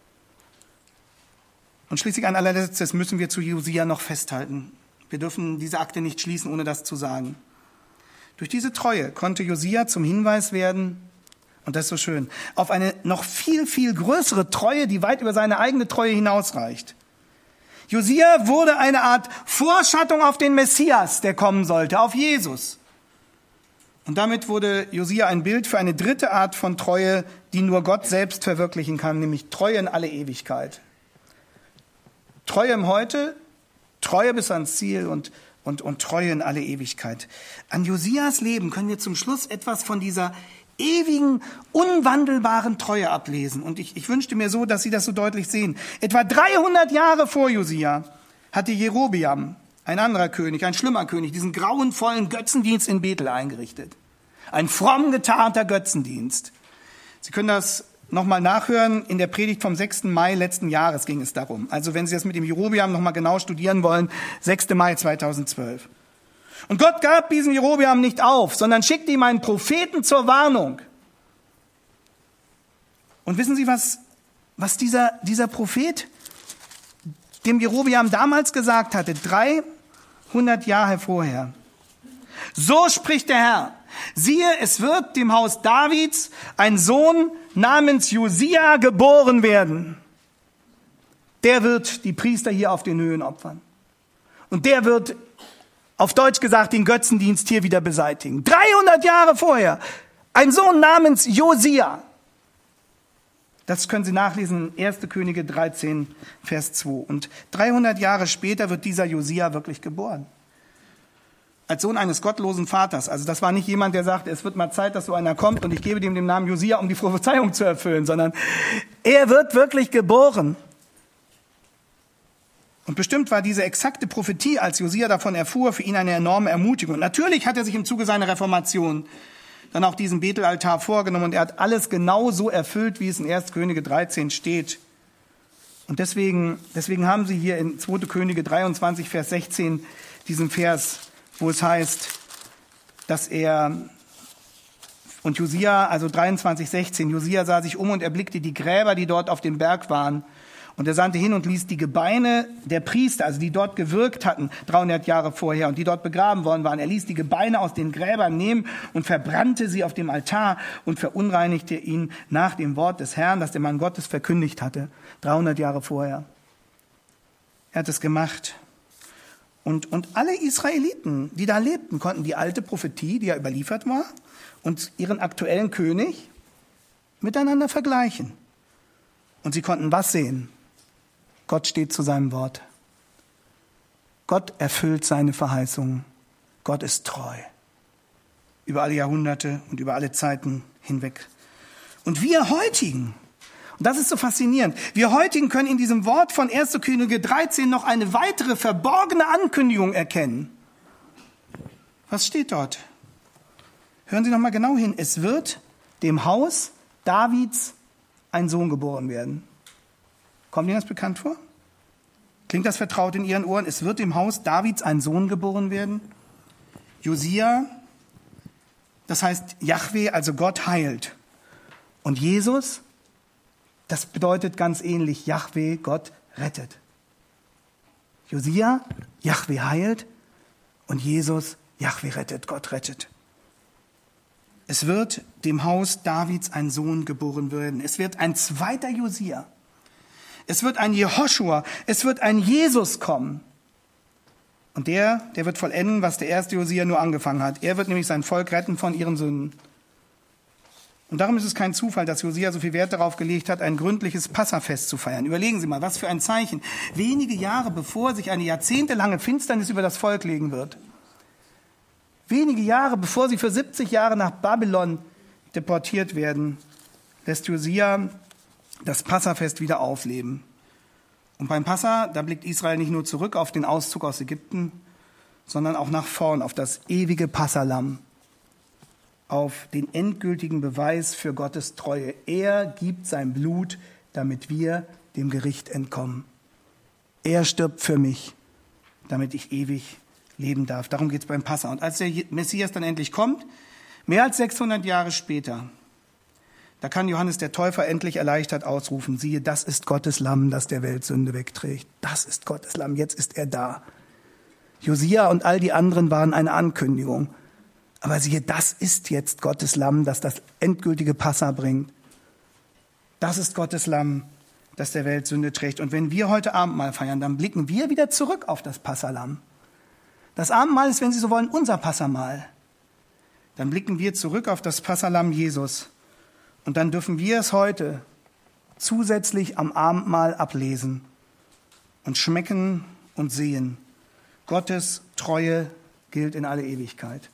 Und schließlich an allerletztes müssen wir zu Josia noch festhalten. Wir dürfen diese Akte nicht schließen, ohne das zu sagen. Durch diese Treue konnte Josia zum Hinweis werden, und das ist so schön, auf eine noch viel, viel größere Treue, die weit über seine eigene Treue hinausreicht. Josia wurde eine Art Vorschattung auf den Messias, der kommen sollte, auf Jesus. Und damit wurde Josia ein Bild für eine dritte Art von Treue, die nur Gott selbst verwirklichen kann, nämlich Treue in alle Ewigkeit. Treue im Heute, Treue bis ans Ziel und, und, und Treue in alle Ewigkeit. An Josias Leben können wir zum Schluss etwas von dieser ewigen, unwandelbaren Treue ablesen. Und ich, ich wünschte mir so, dass Sie das so deutlich sehen. Etwa dreihundert Jahre vor Josia hatte Jerobeam, ein anderer König, ein schlimmer König, diesen grauenvollen Götzendienst in Bethel eingerichtet. Ein fromm getarnter Götzendienst. Sie können das nochmal nachhören. In der Predigt vom sechsten Mai letzten Jahres ging es darum. Also wenn Sie das mit dem Jerobeam nochmal genau studieren wollen, sechster Mai zweitausendzwölf. Und Gott gab diesen Jerobeam nicht auf, sondern schickte ihm einen Propheten zur Warnung. Und wissen Sie, was, was dieser, dieser Prophet dem Jerobeam damals gesagt hatte, dreihundert Jahre vorher? So spricht der Herr: Siehe, es wird dem Haus Davids ein Sohn namens Josia geboren werden. Der wird die Priester hier auf den Höhen opfern. Und der wird, auf Deutsch gesagt, den Götzendienst hier wieder beseitigen. dreihundert Jahre vorher. Ein Sohn namens Josia. Das können Sie nachlesen in erster Könige dreizehn, Vers zwei. Und dreihundert Jahre später wird dieser Josia wirklich geboren. Als Sohn eines gottlosen Vaters. Also das war nicht jemand, der sagt, es wird mal Zeit, dass so einer kommt und ich gebe dem den Namen Josia, um die Prophezeiung zu erfüllen, sondern er wird wirklich geboren. Und bestimmt war diese exakte Prophetie, als Josia davon erfuhr, für ihn eine enorme Ermutigung. Natürlich hat er sich im Zuge seiner Reformation dann auch diesen Betelaltar vorgenommen und er hat alles genau so erfüllt, wie es in erster Könige dreizehn steht. Und deswegen, deswegen haben Sie hier in zweiter Könige dreiundzwanzig, Vers sechzehn diesen Vers, wo es heißt, dass er Und Josia, also dreiundzwanzig, sechzehn, Josia sah sich um und erblickte die Gräber, die dort auf dem Berg waren. Und er sandte hin und ließ die Gebeine der Priester, also die dort gewirkt hatten, dreihundert Jahre vorher und die dort begraben worden waren, er ließ die Gebeine aus den Gräbern nehmen und verbrannte sie auf dem Altar und verunreinigte ihn nach dem Wort des Herrn, das der Mann Gottes verkündigt hatte, dreihundert Jahre vorher. Er hat es gemacht. Und, und alle Israeliten, die da lebten, konnten die alte Prophetie, die ja überliefert war, und ihren aktuellen König miteinander vergleichen. Und sie konnten was sehen? Gott steht zu seinem Wort. Gott erfüllt seine Verheißungen. Gott ist treu. Über alle Jahrhunderte und über alle Zeiten hinweg. Und wir heutigen, und das ist so faszinierend, wir heutigen können in diesem Wort von erster Könige dreizehn noch eine weitere verborgene Ankündigung erkennen. Was steht dort? Hören Sie noch mal genau hin. Es wird dem Haus Davids ein Sohn geboren werden. Kommt Ihnen das bekannt vor? Klingt das vertraut in Ihren Ohren? Es wird im Haus Davids ein Sohn geboren werden. Josia, das heißt Jahwe, also Gott heilt. Und Jesus, das bedeutet ganz ähnlich, Jahwe, Gott rettet. Josia, Jahwe heilt und Jesus, Jahwe rettet, Gott rettet. Es wird dem Haus Davids ein Sohn geboren werden. Es wird ein zweiter Josia. Es wird ein Jehoschua. Es wird ein Jesus kommen. Und der, der wird vollenden, was der erste Josia nur angefangen hat. Er wird nämlich sein Volk retten von ihren Sünden. Und darum ist es kein Zufall, dass Josia so viel Wert darauf gelegt hat, ein gründliches Passafest zu feiern. Überlegen Sie mal, was für ein Zeichen. Wenige Jahre bevor sich eine jahrzehntelange Finsternis über das Volk legen wird. Wenige Jahre bevor sie für siebzig Jahre nach Babylon deportiert werden, lässt Josia das Passafest wieder aufleben. Und beim Passa, da blickt Israel nicht nur zurück auf den Auszug aus Ägypten, sondern auch nach vorn auf das ewige Passalamm, auf den endgültigen Beweis für Gottes Treue. Er gibt sein Blut, damit wir dem Gericht entkommen. Er stirbt für mich, damit ich ewig leben darf. Darum geht es beim Passa. Und als der Messias dann endlich kommt, mehr als sechshundert Jahre später, da kann Johannes der Täufer endlich erleichtert ausrufen, siehe, das ist Gottes Lamm, das der Welt Sünde wegträgt. Das ist Gottes Lamm, jetzt ist er da. Josia und all die anderen waren eine Ankündigung. Aber siehe, das ist jetzt Gottes Lamm, das das endgültige Passa bringt. Das ist Gottes Lamm, das der Welt Sünde trägt. Und wenn wir heute Abendmahl feiern, dann blicken wir wieder zurück auf das Passalamm. Das Abendmahl ist, wenn Sie so wollen, unser Passamahl. Dann blicken wir zurück auf das Passalamm Jesus. Und dann dürfen wir es heute zusätzlich am Abendmahl ablesen und schmecken und sehen. Gottes Treue gilt in alle Ewigkeit.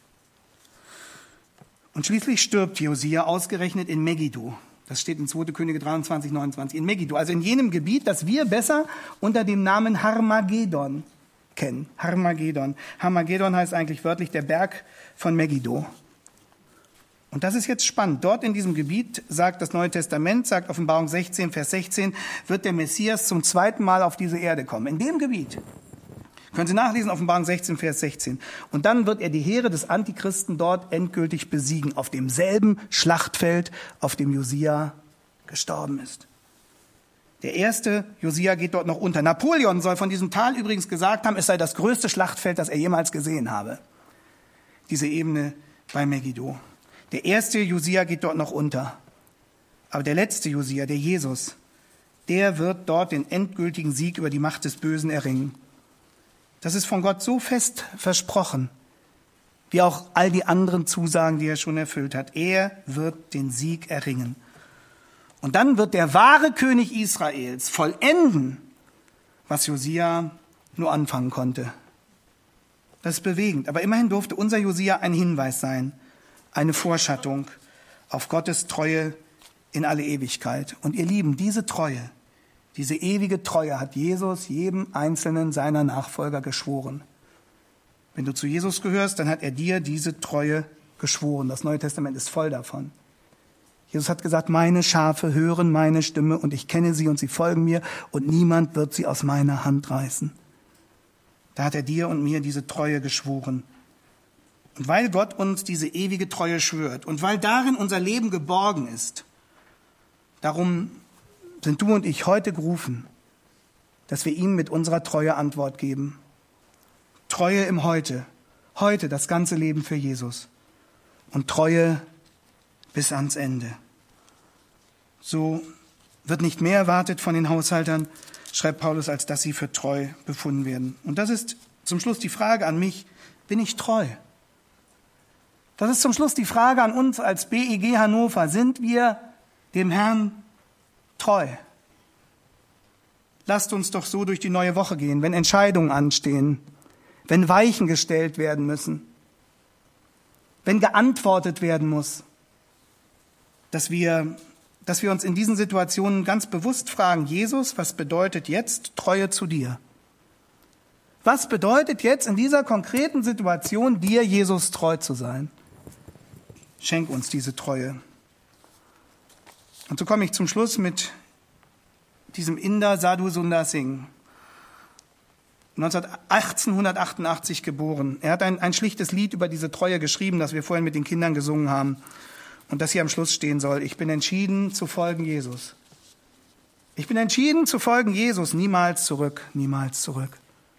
Und schließlich stirbt Josia ausgerechnet in Megiddo. Das steht in zweiter Könige dreiundzwanzig, neunundzwanzig. In Megiddo, also in jenem Gebiet, das wir besser unter dem Namen Harmagedon kennen. Harmagedon. Harmagedon heißt eigentlich wörtlich der Berg von Megiddo. Und das ist jetzt spannend. Dort in diesem Gebiet, sagt das Neue Testament, sagt Offenbarung sechzehn, Vers sechzehn, wird der Messias zum zweiten Mal auf diese Erde kommen. In dem Gebiet. Können Sie nachlesen, Offenbarung sechzehn, Vers sechzehn. Und dann wird er die Heere des Antichristen dort endgültig besiegen, auf demselben Schlachtfeld, auf dem Josia gestorben ist. Der erste Josia geht dort noch unter. Napoleon soll von diesem Tal übrigens gesagt haben, es sei das größte Schlachtfeld, das er jemals gesehen habe. Diese Ebene bei Megiddo. Der erste Josia geht dort noch unter. Aber der letzte Josia, der Jesus, der wird dort den endgültigen Sieg über die Macht des Bösen erringen. Das ist von Gott so fest versprochen, wie auch all die anderen Zusagen, die er schon erfüllt hat. Er wird den Sieg erringen. Und dann wird der wahre König Israels vollenden, was Josia nur anfangen konnte. Das ist bewegend. Aber immerhin durfte unser Josia ein Hinweis sein, eine Vorschattung auf Gottes Treue in alle Ewigkeit. Und ihr Lieben, diese Treue, diese ewige Treue hat Jesus jedem einzelnen seiner Nachfolger geschworen. Wenn du zu Jesus gehörst, dann hat er dir diese Treue geschworen. Das Neue Testament ist voll davon. Jesus hat gesagt, meine Schafe hören meine Stimme und ich kenne sie und sie folgen mir und niemand wird sie aus meiner Hand reißen. Da hat er dir und mir diese Treue geschworen. Und weil Gott uns diese ewige Treue schwört und weil darin unser Leben geborgen ist, darum sind du und ich heute gerufen, dass wir ihm mit unserer Treue Antwort geben. Treue im Heute, heute das ganze Leben für Jesus und Treue bis ans Ende. So wird nicht mehr erwartet von den Haushaltern, schreibt Paulus, als dass sie für treu befunden werden. Und das ist zum Schluss die Frage an mich, bin ich treu? Das ist zum Schluss die Frage an uns als B E G Hannover, sind wir dem Herrn treu? Lasst uns doch so durch die neue Woche gehen, wenn Entscheidungen anstehen, wenn Weichen gestellt werden müssen, wenn geantwortet werden muss, dass wir, dass wir uns in diesen Situationen ganz bewusst fragen, Jesus, was bedeutet jetzt Treue zu dir? Was bedeutet jetzt in dieser konkreten Situation, dir, Jesus, treu zu sein? Schenk uns diese Treue. Und so komme ich zum Schluss mit diesem Inder Sadhu Sundar Singh, achtzehnhundertachtundachtzig geboren. Er hat ein, ein schlichtes Lied über diese Treue geschrieben, das wir vorhin mit den Kindern gesungen haben und das hier am Schluss stehen soll. Ich bin entschieden zu folgen Jesus. Ich bin entschieden zu folgen Jesus, niemals zurück, niemals zurück.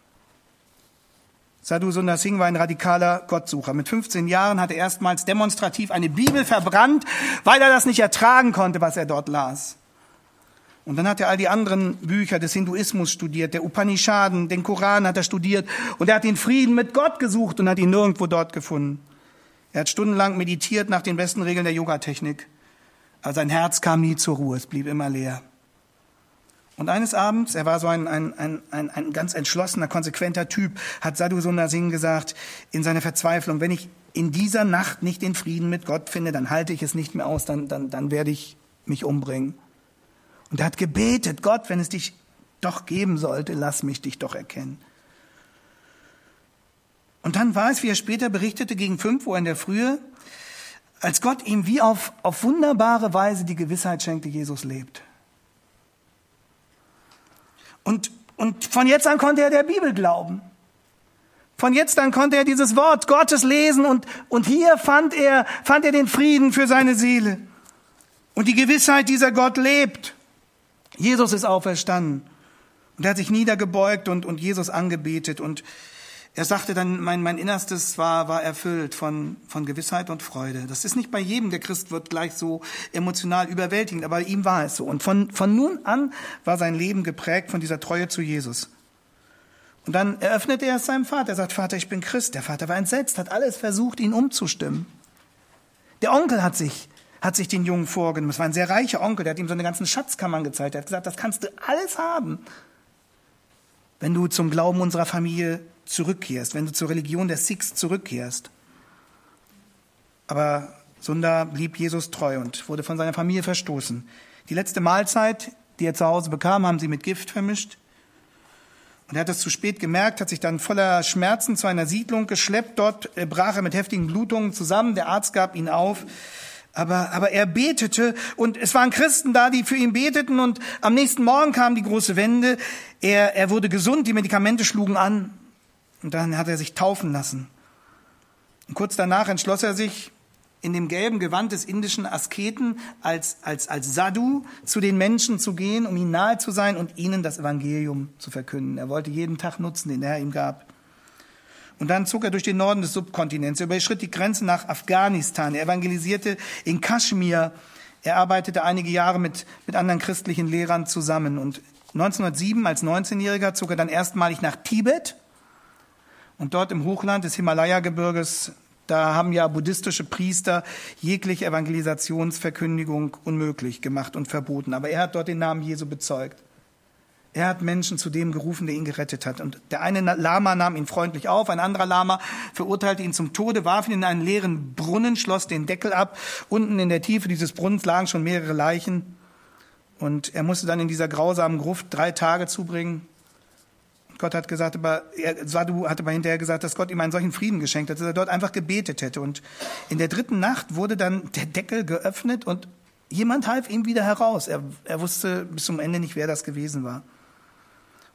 Sadhu Sundar Singh war ein radikaler Gottsucher. Mit fünfzehn Jahren hat er erstmals demonstrativ eine Bibel verbrannt, weil er das nicht ertragen konnte, was er dort las. Und dann hat er all die anderen Bücher des Hinduismus studiert, der Upanishaden, den Koran hat er studiert und er hat den Frieden mit Gott gesucht und hat ihn nirgendwo dort gefunden. Er hat stundenlang meditiert nach den besten Regeln der Yogatechnik, aber sein Herz kam nie zur Ruhe, es blieb immer leer. Und eines Abends, er war so ein, ein, ein, ein, ein ganz entschlossener, konsequenter Typ, hat Sadhu Sundar Singh gesagt, in seiner Verzweiflung, wenn ich in dieser Nacht nicht den Frieden mit Gott finde, dann halte ich es nicht mehr aus, dann, dann, dann werde ich mich umbringen. Und er hat gebetet, Gott, wenn es dich doch geben sollte, lass mich dich doch erkennen. Und dann war es, wie er später berichtete, gegen fünf Uhr in der Frühe, als Gott ihm wie auf, auf wunderbare Weise die Gewissheit schenkte, Jesus lebt. Und, und von jetzt an konnte er der Bibel glauben. Von jetzt an konnte er dieses Wort Gottes lesen und, und hier fand er, fand er den Frieden für seine Seele. Und die Gewissheit, dieser Gott lebt. Jesus ist auferstanden. Und er hat sich niedergebeugt und, und Jesus angebetet. Und er sagte dann, mein, mein Innerstes war, war erfüllt von, von Gewissheit und Freude. Das ist nicht bei jedem, der Christ wird, gleich so emotional überwältigend, aber bei ihm war es so. Und von, von nun an war sein Leben geprägt von dieser Treue zu Jesus. Und dann eröffnete er es seinem Vater. Er sagt, Vater, ich bin Christ. Der Vater war entsetzt, hat alles versucht, ihn umzustimmen. Der Onkel hat sich, hat sich den Jungen vorgenommen. Es war ein sehr reicher Onkel, der hat ihm so eine ganzen Schatzkammern gezeigt. Er hat gesagt, das kannst du alles haben, wenn du zum Glauben unserer Familie zurückkehrst, wenn du zur Religion der Sikhs zurückkehrst. Aber Sundar blieb Jesus treu und wurde von seiner Familie verstoßen. Die letzte Mahlzeit, die er zu Hause bekam, haben sie mit Gift vermischt. Und er hat es zu spät gemerkt, hat sich dann voller Schmerzen zu einer Siedlung geschleppt. Dort brach er mit heftigen Blutungen zusammen. Der Arzt gab ihn auf. Aber, aber er betete und es waren Christen da, die für ihn beteten. Und am nächsten Morgen kam die große Wende. Er, er wurde gesund, die Medikamente schlugen an. Und dann hat er sich taufen lassen. Und kurz danach entschloss er sich, in dem gelben Gewand des indischen Asketen als, als, als Sadhu zu den Menschen zu gehen, um ihnen nahe zu sein und ihnen das Evangelium zu verkünden. Er wollte jeden Tag nutzen, den er ihm gab. Und dann zog er durch den Norden des Subkontinents. Er überschritt die Grenze nach Afghanistan. Er evangelisierte in Kaschmir. Er arbeitete einige Jahre mit, mit anderen christlichen Lehrern zusammen. Und neunzehnhundertsieben als neunzehnjähriger zog er dann erstmalig nach Tibet. Und dort im Hochland des Himalaya-Gebirges, da haben ja buddhistische Priester jegliche Evangelisationsverkündigung unmöglich gemacht und verboten. Aber er hat dort den Namen Jesu bezeugt. Er hat Menschen zu dem gerufen, der ihn gerettet hat. Und der eine Lama nahm ihn freundlich auf, ein anderer Lama verurteilte ihn zum Tode, warf ihn in einen leeren Brunnen, schloss den Deckel ab. Unten in der Tiefe dieses Brunnens lagen schon mehrere Leichen. Und er musste dann in dieser grausamen Gruft drei Tage zubringen. Gott hat gesagt, aber er, Sadhu hat aber hinterher gesagt, dass Gott ihm einen solchen Frieden geschenkt hat, dass er dort einfach gebetet hätte. Und in der dritten Nacht wurde dann der Deckel geöffnet und jemand half ihm wieder heraus. Er, er wusste bis zum Ende nicht, wer das gewesen war.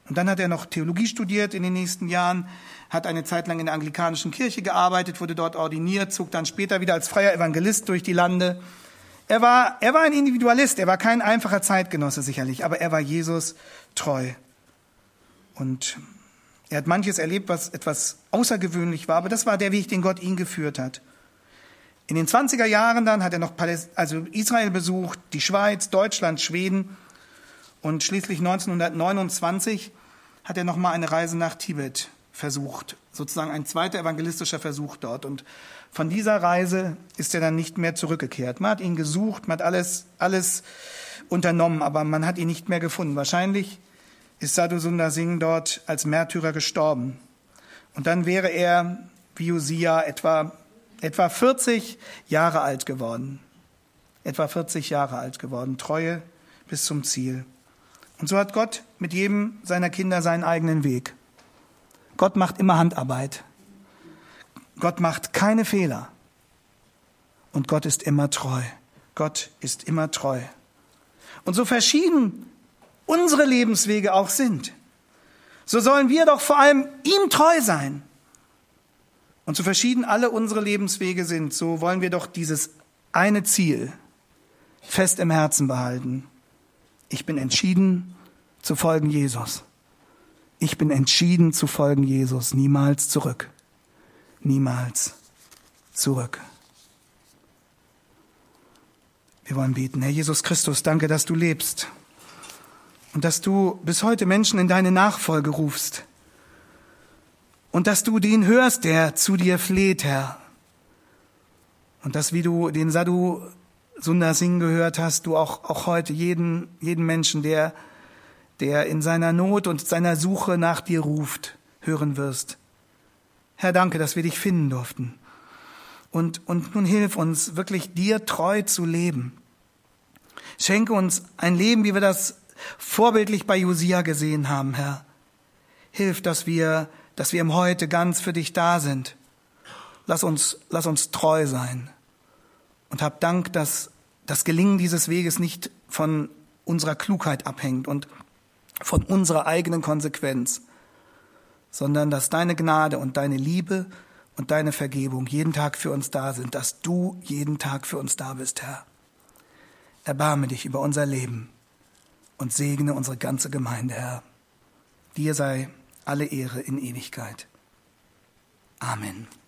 Und dann hat er noch Theologie studiert in den nächsten Jahren, hat eine Zeit lang in der anglikanischen Kirche gearbeitet, wurde dort ordiniert, zog dann später wieder als freier Evangelist durch die Lande. Er war, er war ein Individualist, er war kein einfacher Zeitgenosse sicherlich, aber er war Jesus treu. Und er hat manches erlebt, was etwas außergewöhnlich war, aber das war der Weg, den Gott ihn geführt hat. In den zwanziger Jahren dann hat er noch Paläst- also Israel besucht, die Schweiz, Deutschland, Schweden und schließlich neunzehnhundertneunundzwanzig hat er noch mal eine Reise nach Tibet versucht, sozusagen ein zweiter evangelistischer Versuch dort. Und von dieser Reise ist er dann nicht mehr zurückgekehrt. Man hat ihn gesucht, man hat alles, alles unternommen, aber man hat ihn nicht mehr gefunden. Wahrscheinlich ist Sadhu Sundar Singh dort als Märtyrer gestorben. Und dann wäre er, wie Josia, etwa, etwa vierzig Jahre alt geworden. Etwa vierzig Jahre alt geworden. Treue bis zum Ziel. Und so hat Gott mit jedem seiner Kinder seinen eigenen Weg. Gott macht immer Handarbeit. Gott macht keine Fehler. Und Gott ist immer treu. Gott ist immer treu. Und so verschieden unsere Lebenswege auch sind, so sollen wir doch vor allem ihm treu sein. Und so verschieden alle unsere Lebenswege sind, so wollen wir doch dieses eine Ziel fest im Herzen behalten. Ich bin entschieden zu folgen Jesus. Ich bin entschieden zu folgen Jesus. Niemals zurück. Niemals zurück. Wir wollen beten. Herr Jesus Christus, danke, dass du lebst und dass du bis heute Menschen in deine Nachfolge rufst und dass du den hörst, der zu dir fleht, Herr. Und dass, wie du den Sadhu Sundar Singh gehört hast, du auch, auch heute jeden, jeden Menschen, der, der in seiner Not und seiner Suche nach dir ruft, hören wirst. Herr, danke, dass wir dich finden durften. Und, und nun hilf uns, wirklich dir treu zu leben. Schenke uns ein Leben, wie wir das vorbildlich bei Josia gesehen haben, Herr. Hilf, dass wir, dass wir im Heute ganz für dich da sind. Lass uns, lass uns treu sein. Und hab Dank, dass das Gelingen dieses Weges nicht von unserer Klugheit abhängt und von unserer eigenen Konsequenz, sondern dass deine Gnade und deine Liebe und deine Vergebung jeden Tag für uns da sind, dass du jeden Tag für uns da bist, Herr. Erbarme dich über unser Leben und segne unsere ganze Gemeinde, Herr. Dir sei alle Ehre in Ewigkeit. Amen.